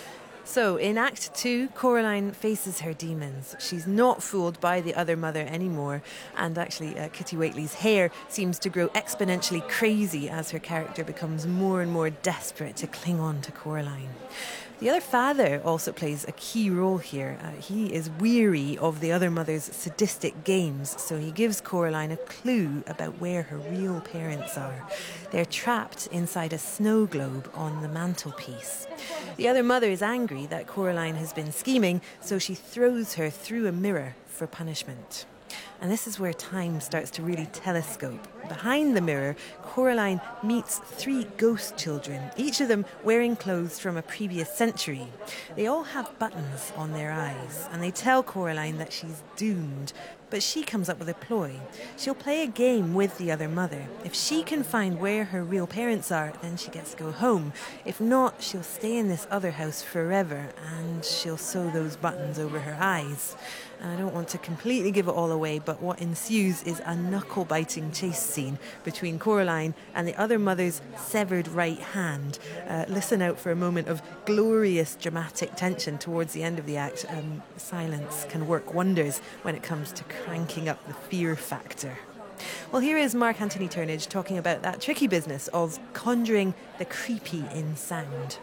So, in Act Two, Coraline faces her demons. She's not fooled by the other mother anymore, and actually uh, Kitty Whately's hair seems to grow exponentially crazy as her character becomes more and more desperate to cling on to Coraline. The other father also plays a key role here. Uh, he is weary of the other mother's sadistic games, so he gives Coraline a clue about where her real parents are. They're trapped inside a snow globe on the mantelpiece. The other mother is angry that Coraline has been scheming, so she throws her through a mirror for punishment. And this is where time starts to really telescope. Behind the mirror, Coraline meets three ghost children, each of them wearing clothes from a previous century. They all have buttons on their eyes, and they tell Coraline that she's doomed. But she comes up with a ploy. She'll play a game with the other mother. If she can find where her real parents are, then she gets to go home. If not, she'll stay in this other house forever, and she'll sew those buttons over her eyes. And I don't want to completely give it all away, but what ensues is a knuckle-biting chase scene between Coraline and the other mother's severed right hand. Uh, listen out for a moment of glorious dramatic tension towards the end of the act. Um, silence can work wonders when it comes to cranking up the fear factor. Well, here is Mark Anthony Turnage talking about that tricky business of conjuring the creepy in sound.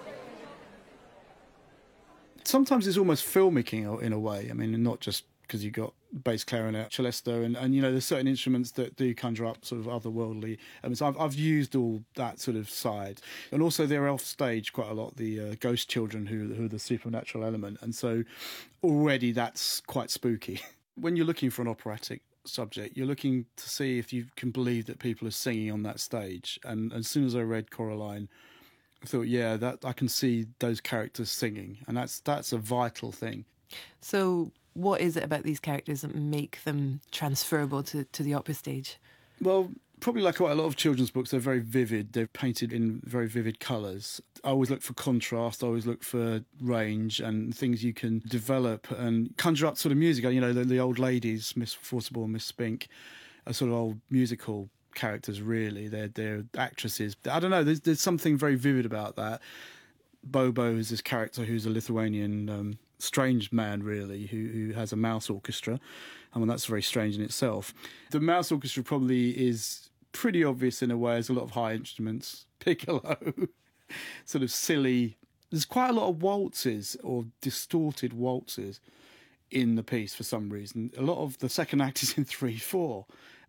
Sometimes it's almost filmmaking in a way. I mean, not just because you've got bass clarinet, celesta, and, and, you know, there's certain instruments that do conjure up sort of otherworldly. I mean, so I've, I've used all that sort of side. And also they're off stage quite a lot, the uh, ghost children who, who are the supernatural element. And so already that's quite spooky. When you're looking for an operatic subject, you're looking to see if you can believe that people are singing on that stage. And as soon as I read Coraline, I thought, yeah, that I can see those characters singing, and that's that's a vital thing. So what is it about these characters that make them transferable to, to the opera stage? Well, probably like quite a lot of children's books, they're very vivid. They're painted in very vivid colours. I always look for contrast. I always look for range and things you can develop and conjure up sort of music. You know, the, the old ladies, Miss Forcible and Miss Spink, are sort of old musical characters, really. They're, they're actresses. I don't know, there's, there's something very vivid about that. Bobo is this character who's a Lithuanian um, strange man, really, who, who has a mouse orchestra. I mean, that's very strange in itself. The mouse orchestra probably is pretty obvious in a way. There's a lot of high instruments, piccolo, sort of silly. There's quite a lot of waltzes or distorted waltzes in the piece for some reason. A lot of the second act is in three four.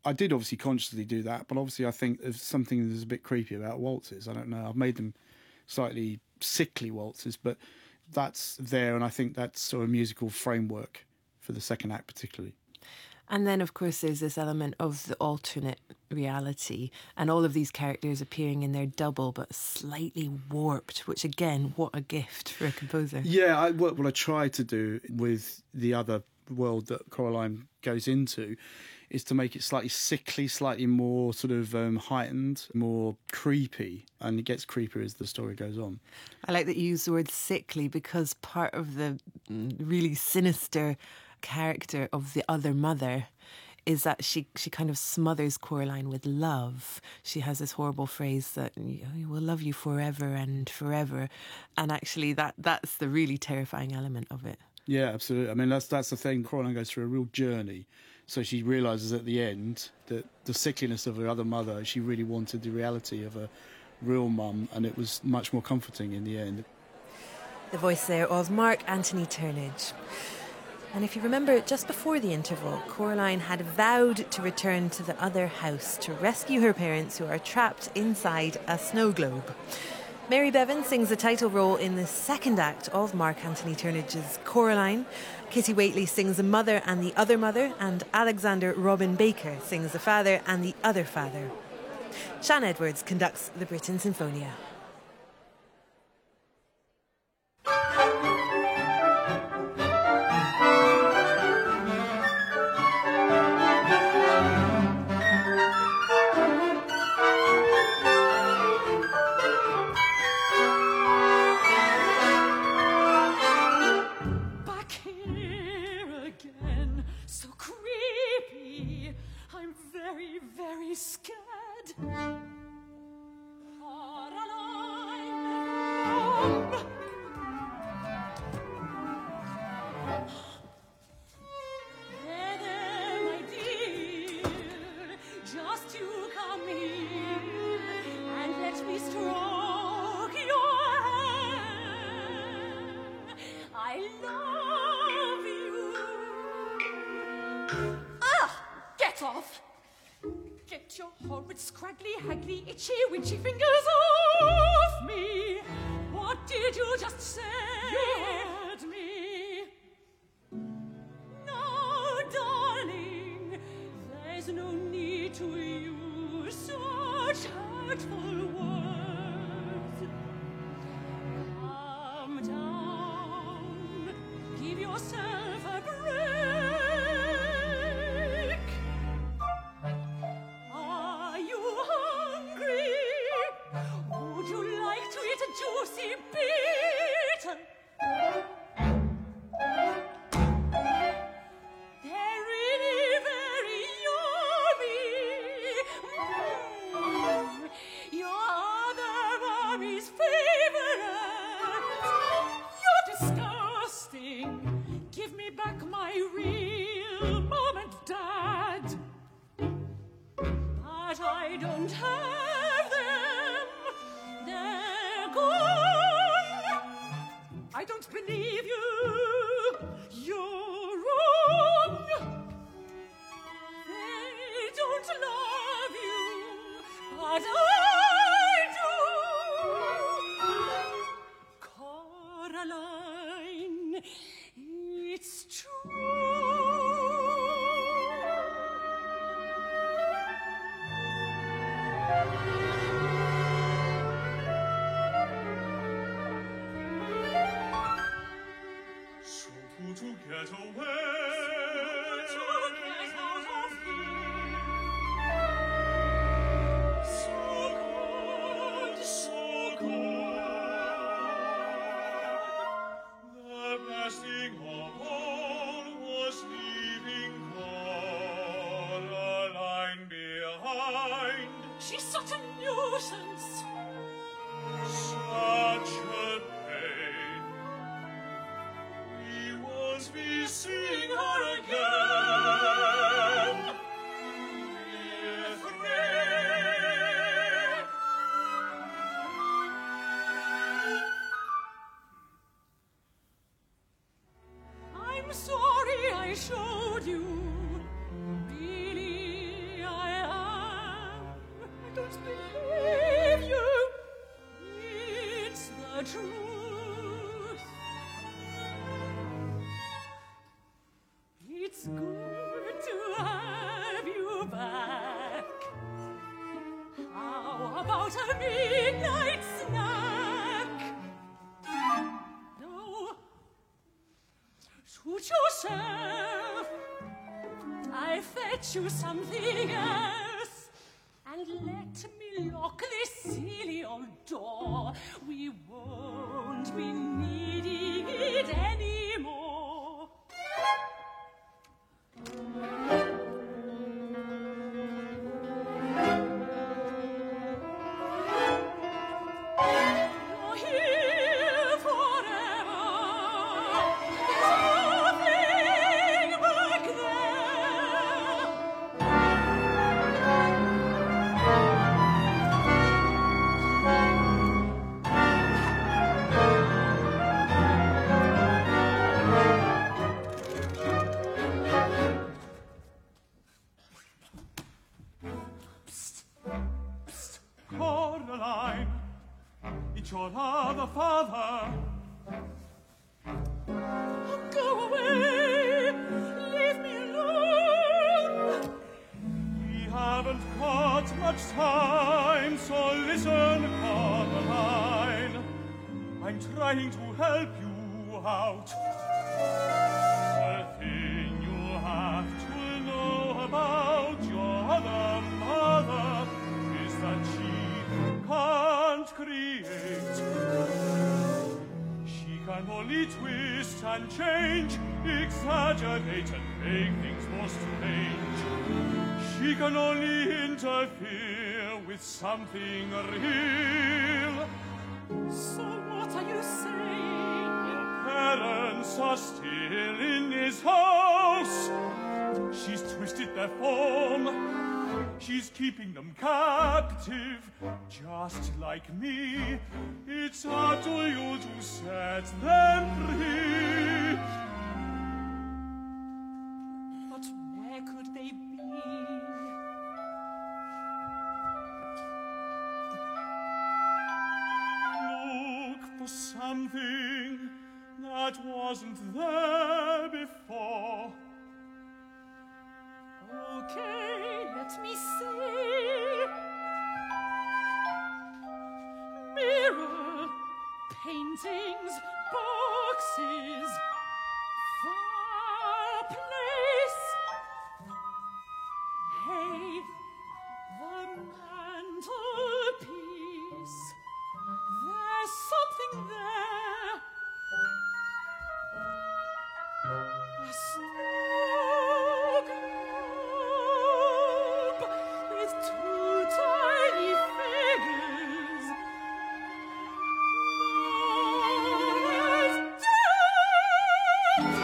I did obviously consciously do that, but obviously I think there's something that's a bit creepy about waltzes. I don't know. I've made them slightly sickly waltzes, but that's there, and I think that's sort of a musical framework for the second act particularly. And then, of course, there's this element of the alternate reality and all of these characters appearing in their double but slightly warped, which, again, what a gift for a composer. Yeah, I, what, what I try to do with the other world that Coraline goes into is to make it slightly sickly, slightly more sort of um, heightened, more creepy, and it gets creepier as the story goes on. I like that you use the word sickly, because part of the really sinister character of the other mother is that she, she kind of smothers Coraline with love. She has this horrible phrase that, you know, we'll love you forever and forever. And actually that that's the really terrifying element of it. Yeah, absolutely. I mean, that's that's the thing. Coraline goes through a real journey. So she realises at the end that the sickliness of her other mother, she really wanted the reality of a real mum, and it was much more comforting in the end. The voice there of Mark Anthony Turnage. And if you remember, just before the interval, Coraline had vowed to return to the other house to rescue her parents, who are trapped inside a snow globe. Mary Bevan sings the title role in the second act of Mark Anthony Turnage's Coraline. Kitty Whately sings the mother and the other mother, and Alexander Robin Baker sings the father and the other father. Sian Edwards conducts the Britten Sinfonia. Get your horrid, scraggly, haggly, itchy, witchy fingers off me! What did you just say? You heard me! No, darling, there's no need to use such hurtful words. Calm down, give yourself a break. Juicy beetle. They're really very yummy. Mm. Your other mommy's favorite. You're disgusting. Give me back my real mom and dad. But I don't have them. They're gone. I don't believe you. You're wrong. They don't love you, but I do. Coraline, it's true. To get away, to get out of here. So good, so good. The best thing of all was leaving Coraline behind. She's such a nuisance. Such a pain. We sing her again with rain. I'm sorry I showed you. Really, it's good to have you back. How about a midnight snack? No, suit yourself. I'll fetch you something else, and let me lock this silly old door. We won't be needing it anymore. You're here forever. There's nothing back there. Coraline, it's your other father. Go away! Leave me alone! We haven't got much time, so listen, Coraline. I'm trying to help you out. The thing you have to know about your other mother is that she can't create. She can only twist and change, exaggerate and make things more strange. She can only interfere with something real. So what are you saying? Parents are still in this house. She's twisted their form. She's keeping them captive, just like me. It's up to you to set them free. But where could they be? Look for something that wasn't there before. Okay, let me see. Mirror, paintings, boxes, fireplace. Hey, the mantelpiece. There's something there. A snow globe with two tiny figures. Nora's dead.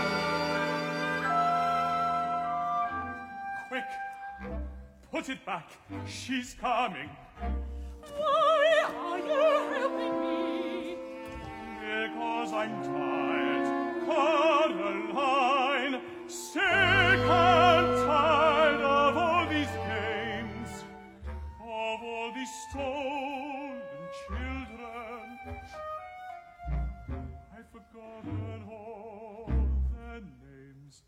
Quick, put it back. She's coming. Why are you helping me? Because I'm tired, Coraline, sick and tired of all these games, of all these stolen children. I've forgotten all their names.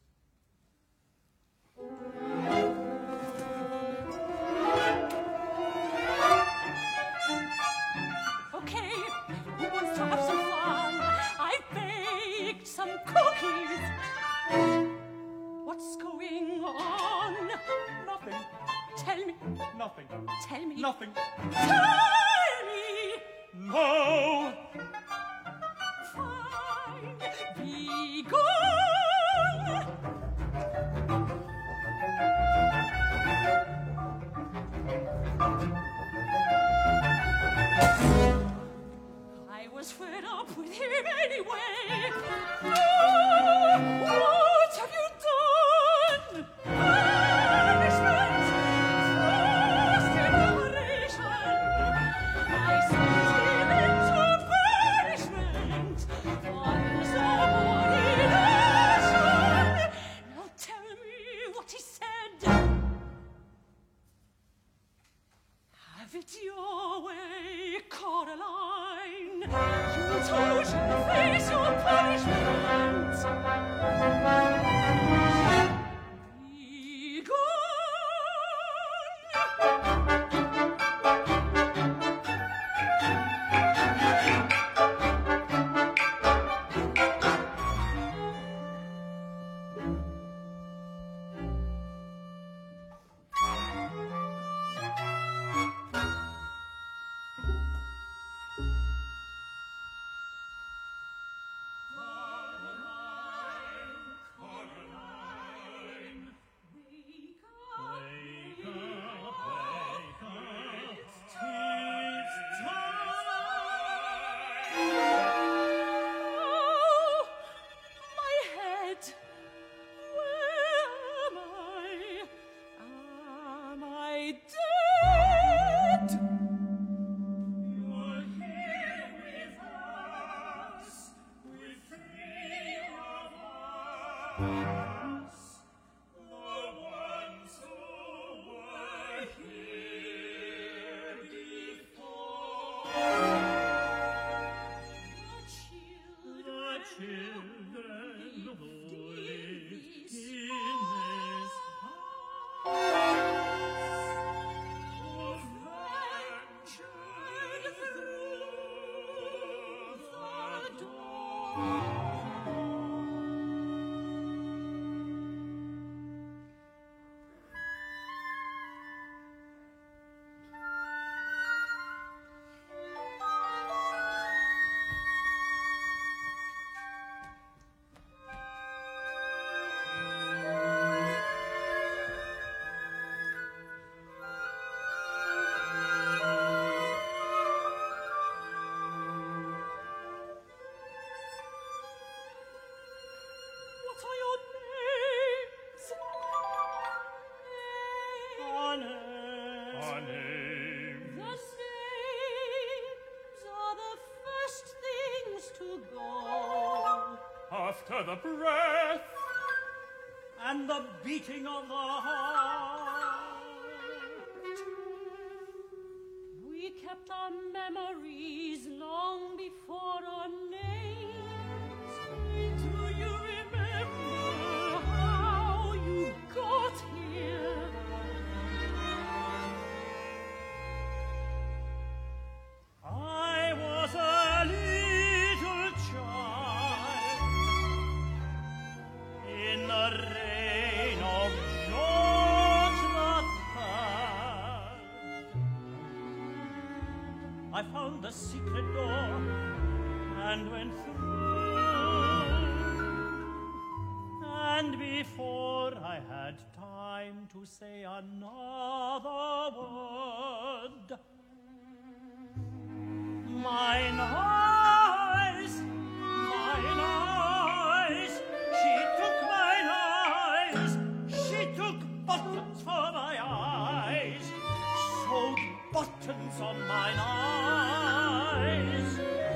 Okay, who wants to have some fun? I baked some cookies. What's going on? Nothing, Tell me, nothing, tell me, nothing. tell me. No! Fine, be gone. I was fed up with him anyway. Oh, what have you done? Punishment! Forced evaporation! I sent him into After the breath and the beating of the heart, we kept our memories long before our names. Do you remember how you got here? I was a little child in the reign of George the Third. I found the secret door and went through, and before I had time to say another word, mine eyes, mine eyes, she took mine eyes, she took buttons for my eyes, sewed buttons on mine eyes.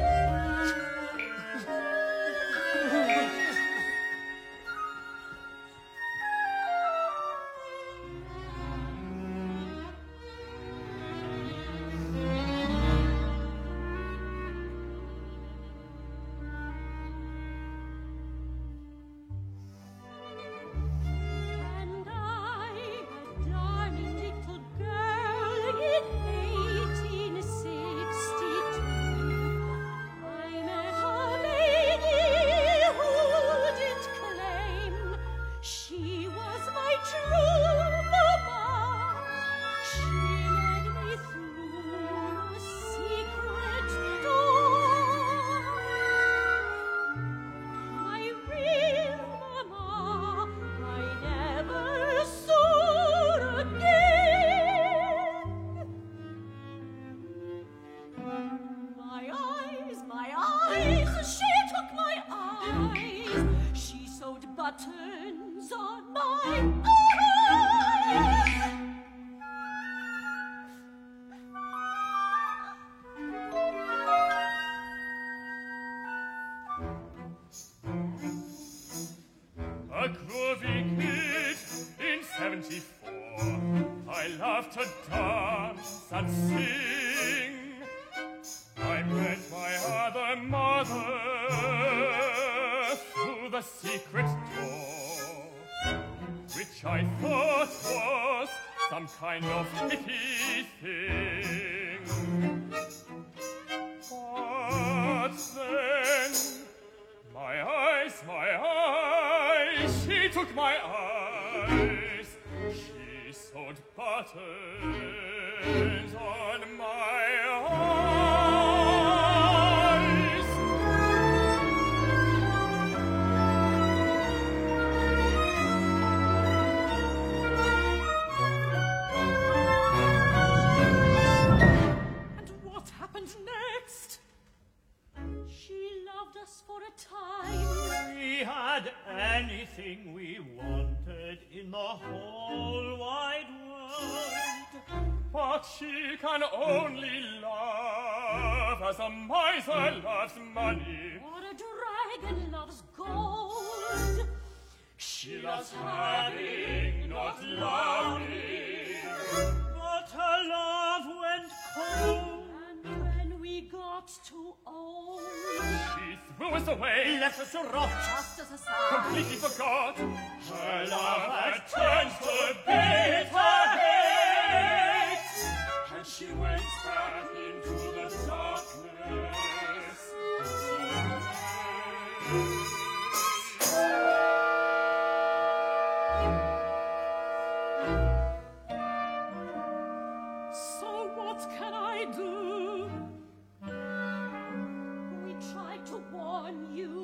And I, a darling little girl in eighteen sixty-two, I met a lady who did claim she was my true mama. She led me through a secret door. My real mama I never saw again. My eyes, my eyes, she took my eyes. She sewed buttons on my eyes. a groovy kid in seventy-four. I love to dance and sing. I met my other mother through the secret door, which I thought was some kind of iffy thing. But then, my eyes, my eyes, she took my eyes. She sewed buttons on my eyes. And what happened next? She loved us for a time. We had anything we wanted in the whole wide world. But she can only love as a miser loves money. Or a dragon loves gold. loves having, not loving. But her love went cold, and when we got to old, She threw us away, left us to rot, just as a sigh, completely forgot. Her love had turned to bitter hate, and she went back into the darkness. so what can I do? We tried to warn you,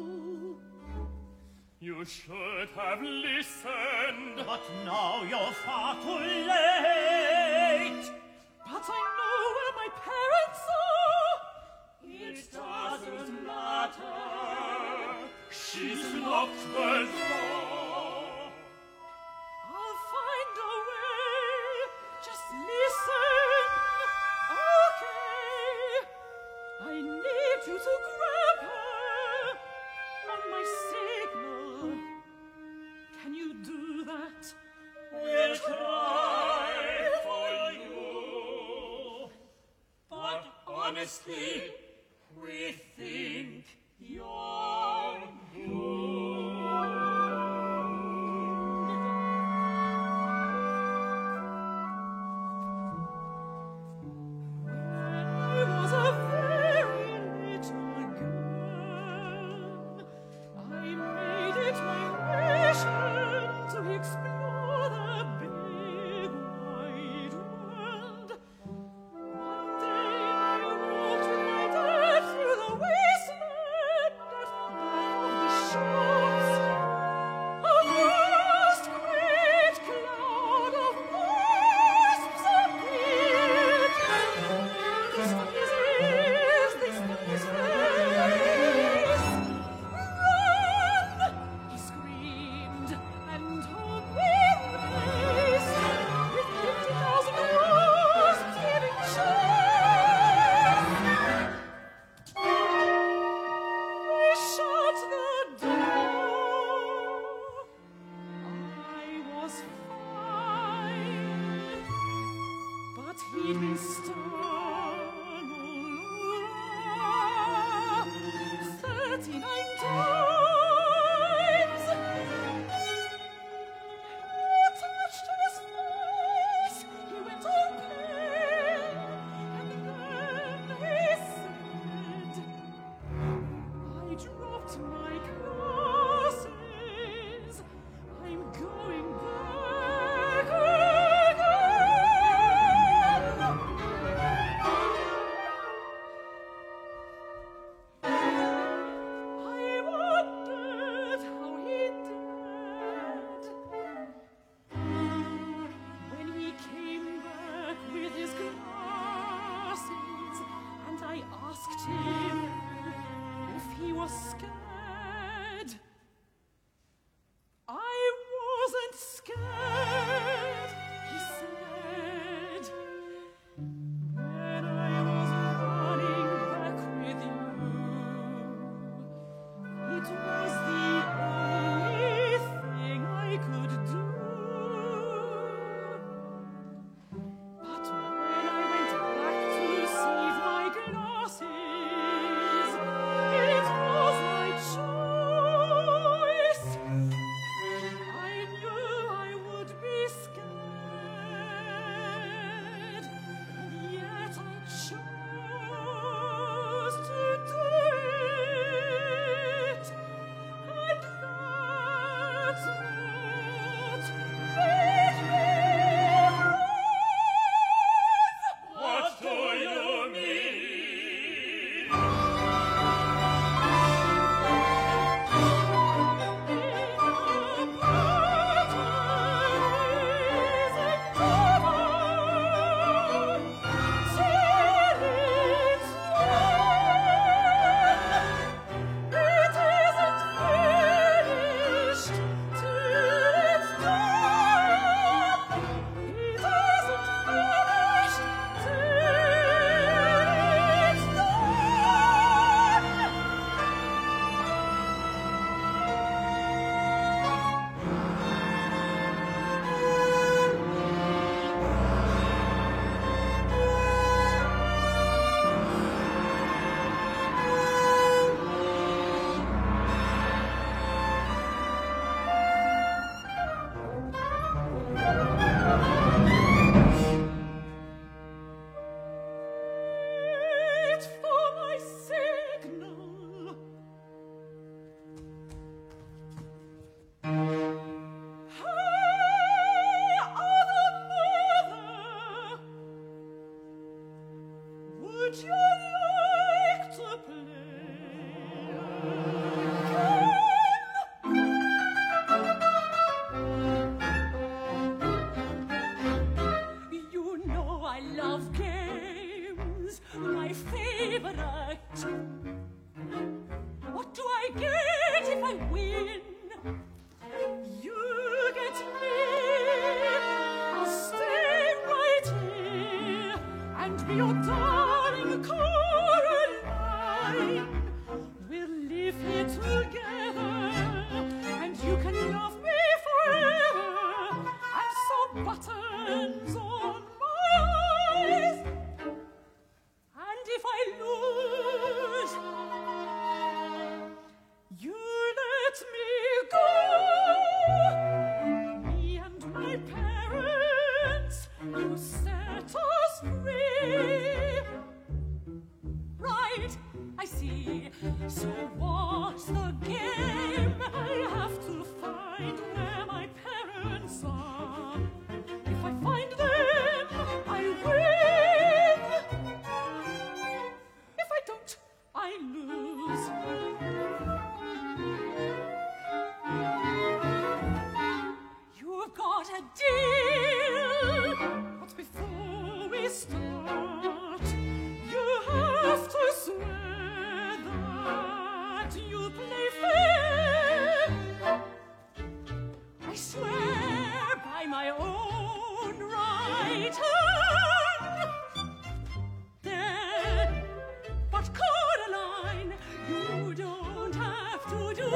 You should have listened. but now you're far too late. But I know where my parents are. It doesn't matter. She's locked the door. I'll find a way. Just listen. Okay. I need you to grab her on my signal. Can you do that? We'll try for you. But honestly, we think you're I was a very little girl. I made it my mission to explore the big wide world. One day I walked with my dad through the wasteland at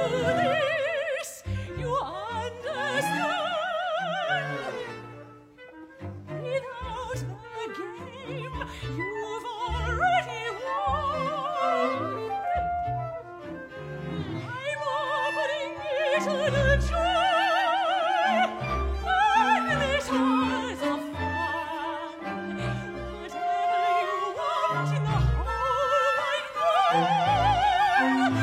this, you understand. Without the game, you've already won. I'm offering eternal joy and this hours of fun. Whatever you want in the whole wide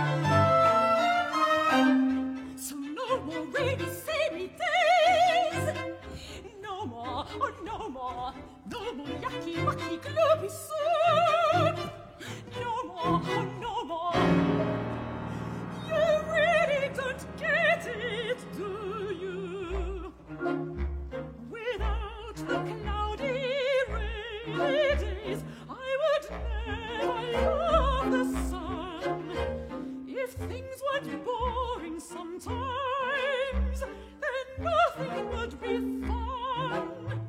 world. So no more rainy, samey days. No more, oh no more, no more yucky, mucky, gloopy soup. No more, oh no more. You really don't get it, do you? Without the cloudy, rainy days, I would never love the sun. If things weren't boring sometimes, then nothing would be fun.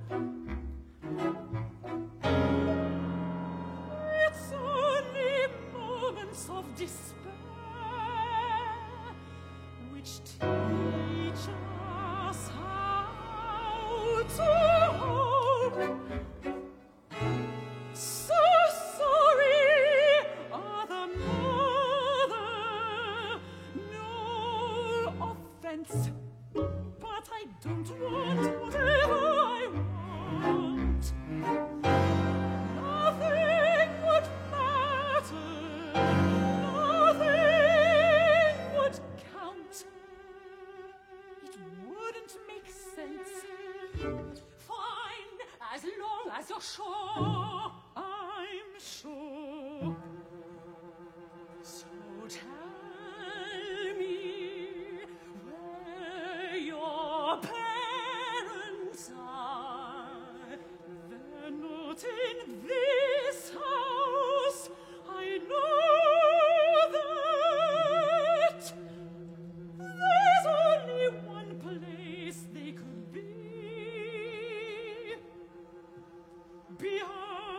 It's only moments of despair which teach us how to hope. So sorry, other mother, no offense, but I don't want whatever I want. Nothing would matter, nothing would count. It wouldn't make sense. Fine, as long as you're sure, I'm sure. So tell me where your parents are. They're not in this house, I know that. There's only one place they could be. Behind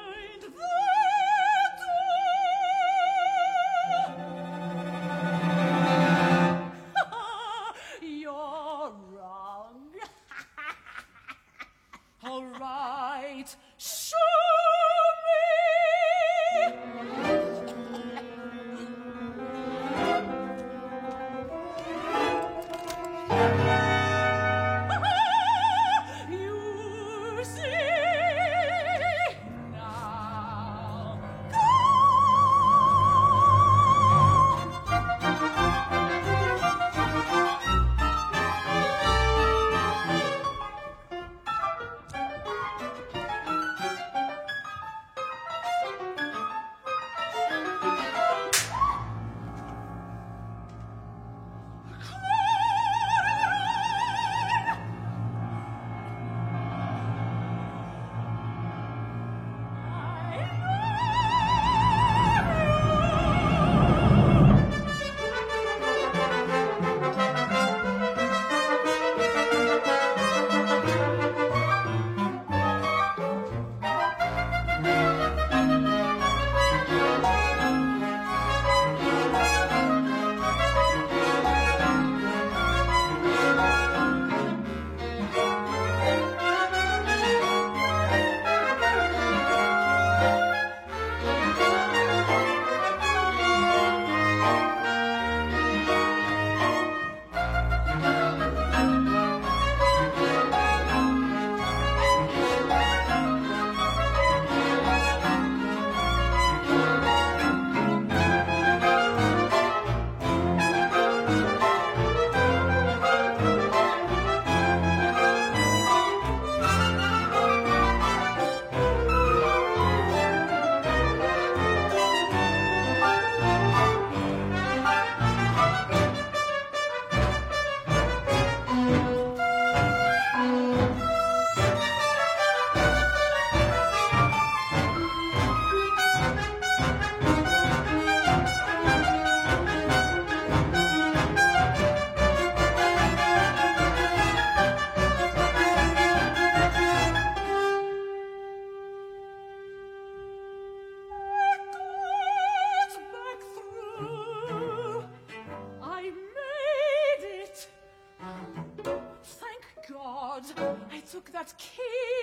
took that key.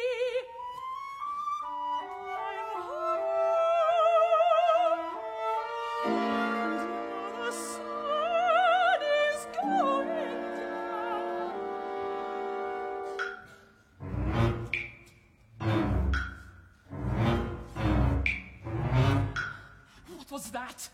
I'm home. And now the sun is going down. What was that?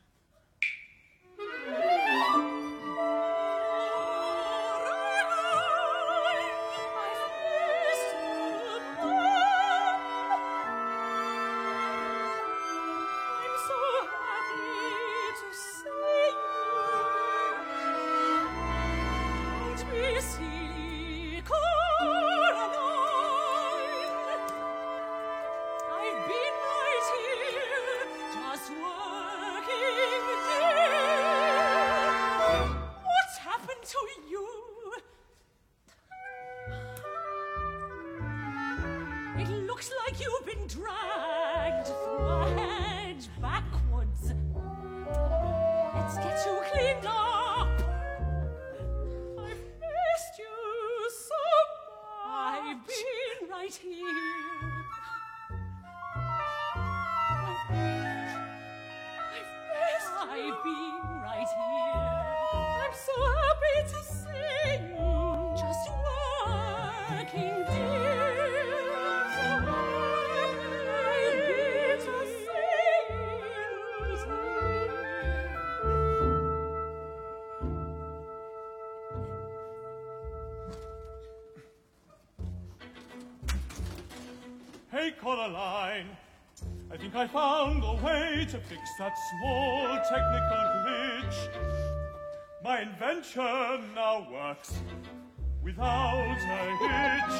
Hey, Coraline, I think I found a way to fix that small technical glitch. My invention now works without a hitch.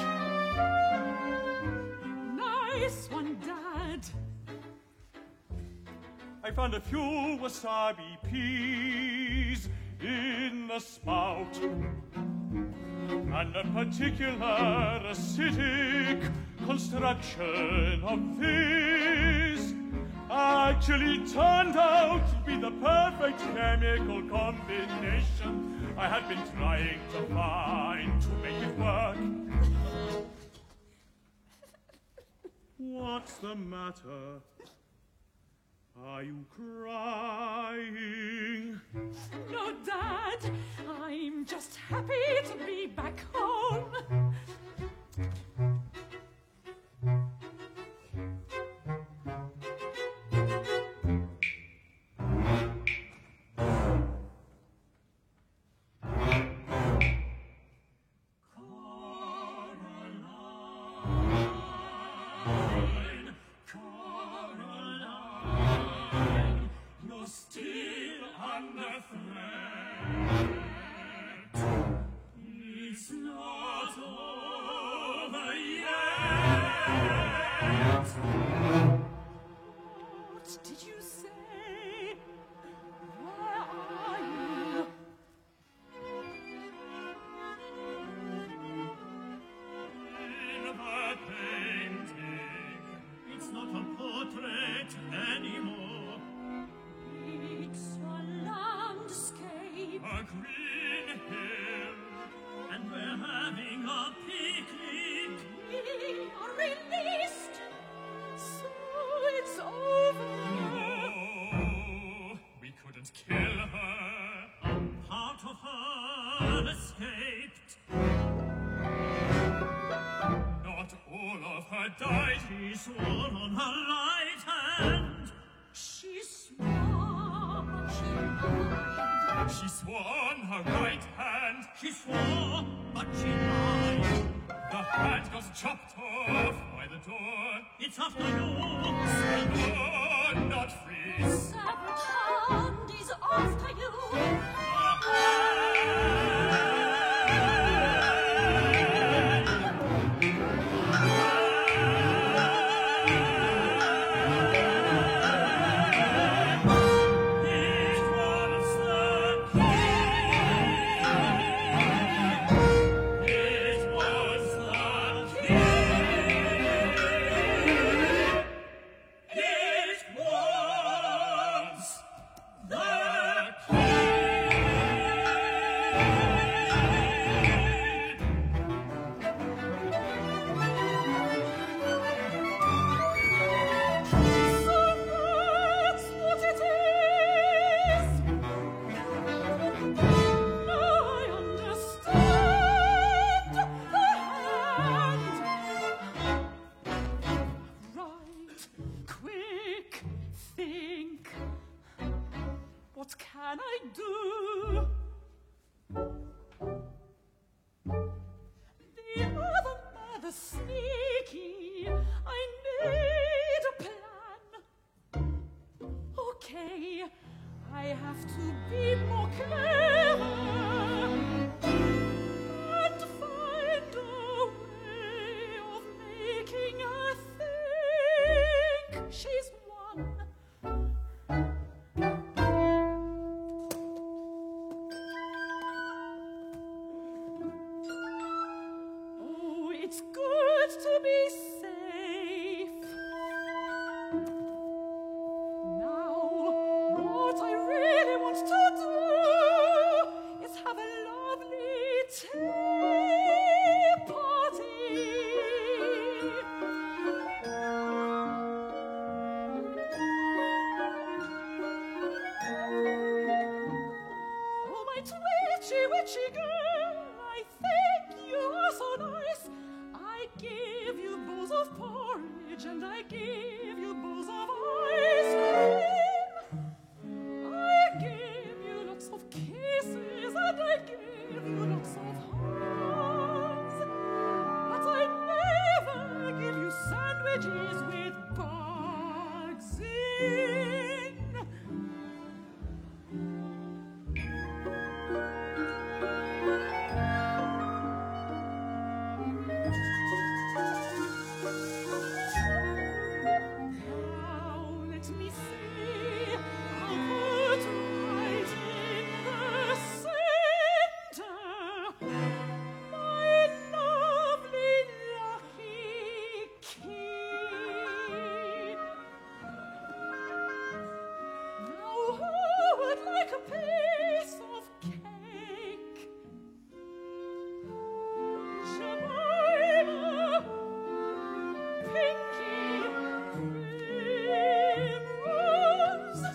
Nice one, Dad. I found a few wasabi peas in the spout, and a particular acidic construction of this actually turned out to be the perfect chemical combination I had been trying to find to make it work. What's the matter? Are you crying? No, Dad. I'm just happy to be back home. Here I do. The other mother sneaky, I made a plan. Okay, I have to be more clever and find a way of making her think she's won. Oh, it's good to be safe. Now, what I really want to do is have a lovely tea party. Oh, my twitchy, witchy girl, I think you are so nice. I give you bowls of porridge and I give you bowls of ice cream. I give you lots of kisses and I give you lots of hugs. But I never give you sandwiches with bugs in. Now let me see. I'll put right in the center my lovely lucky key. Now who would like a piece of cake? Jemima, Pinky, Primrose.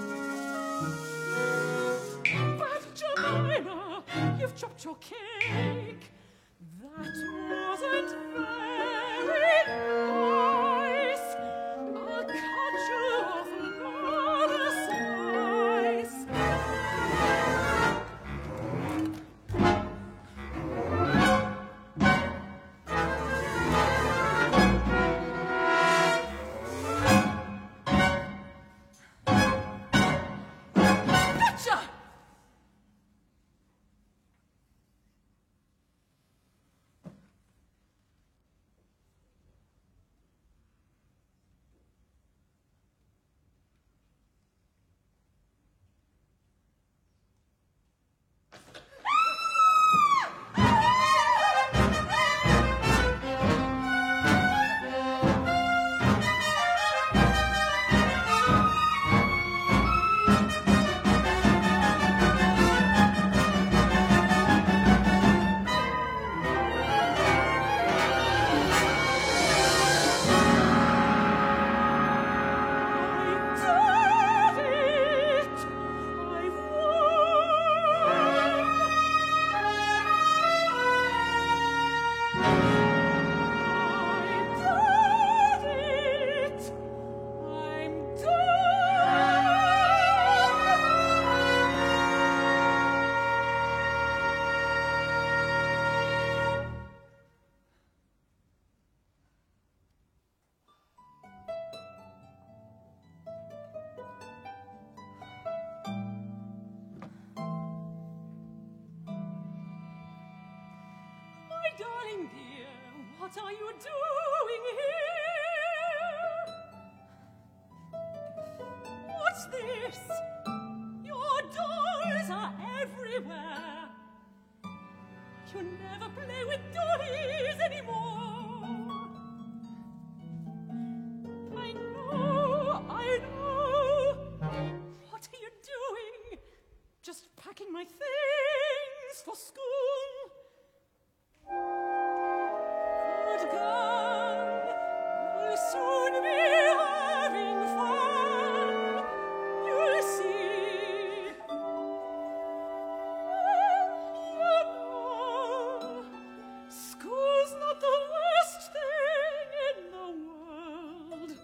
But Jemima, you've chopped your cake. That wasn't very nice. I'll cut you off another slice. Gotcha! Darling dear, what are you doing here? What's this? Your dolls are everywhere. You never play with dollies anymore. I know, I know. What are you doing? Just packing my things for school. Good girl, you'll soon be having fun. You'll see. You know, school's not the worst thing in the world.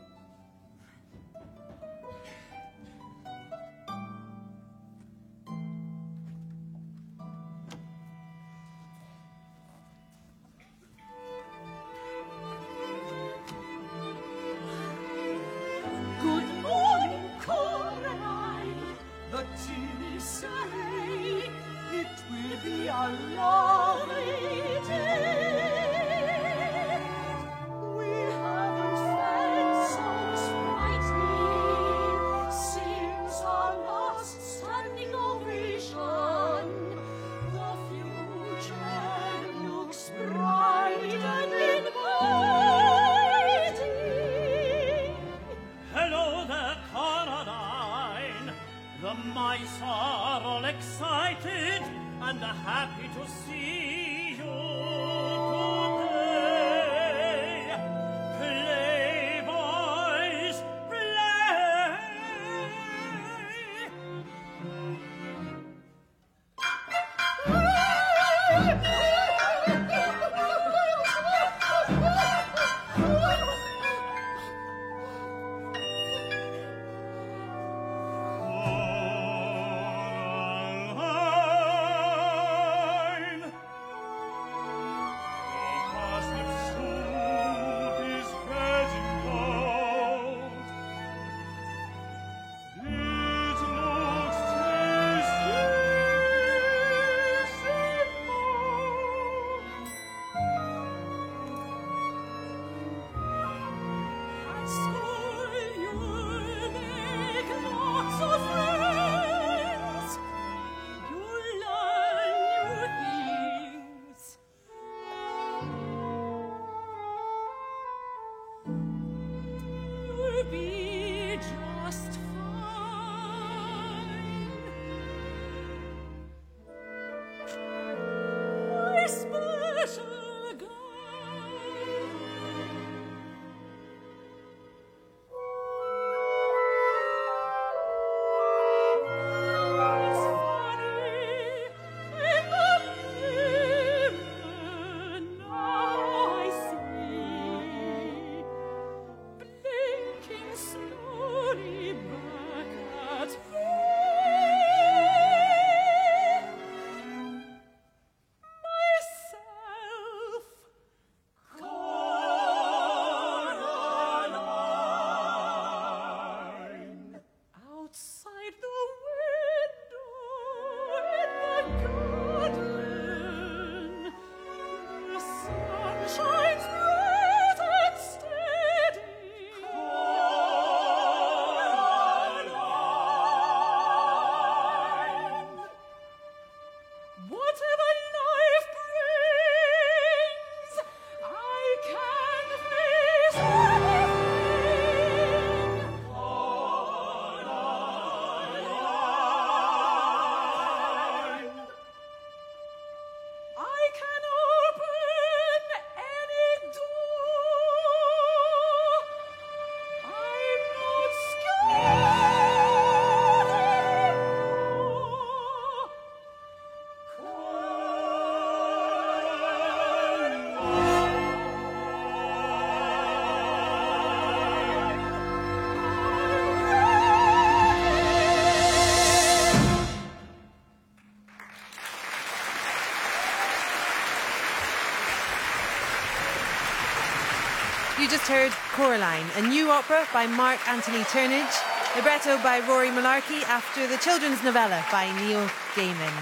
You just heard Coraline, a new opera by Mark Anthony Turnage, libretto by Rory Malarkey after the children's novella by Neil Gaiman.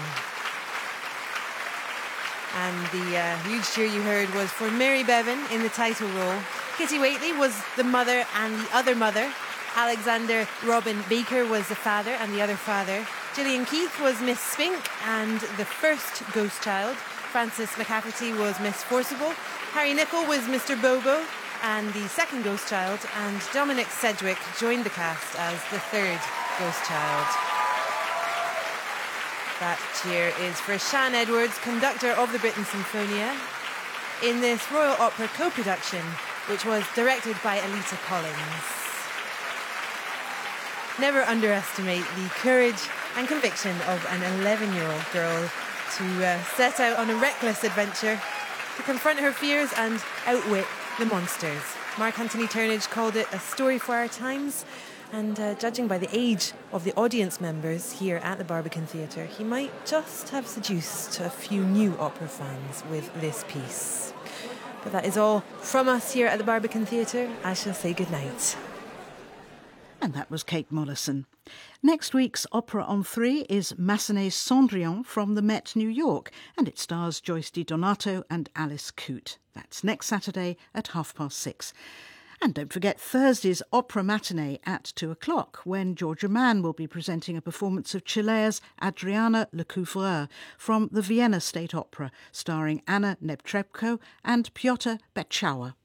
And the uh, huge cheer you heard was for Mary Bevan in the title role. Kitty Whately was the mother and the other mother. Alexander Robin Baker was the father and the other father. Gillian Keith was Miss Spink and the first ghost child. Frances McCafferty was Miss Forcible. Harry Nichol was Mister Bobo and the second ghost child. And Dominic Sedgwick joined the cast as the third ghost child. That cheer is for Shan Edwards, conductor of the Britten Symphonia, in this Royal Opera co-production, which was directed by Alita Collins. Never underestimate the courage and conviction of an eleven-year-old girl to uh, set out on a reckless adventure to confront her fears and outwit the monsters. Mark Anthony Turnage called it a story for our times, and uh, judging by the age of the audience members here at the Barbican Theatre, he might just have seduced a few new opera fans with this piece. But that is all from us here at the Barbican Theatre. I shall say good night. And that was Kate Mollison. Next week's Opera on Three is Massenet's Cendrillon from the Met New York, and it stars Joyce DiDonato and Alice Coote. That's next Saturday at half past six. And don't forget Thursday's opera matinee at two o'clock, when Georgia Mann will be presenting a performance of Chelaire's Adriana Lecouvreur from the Vienna State Opera, starring Anna Nebtrebko and Piotr Betschauer.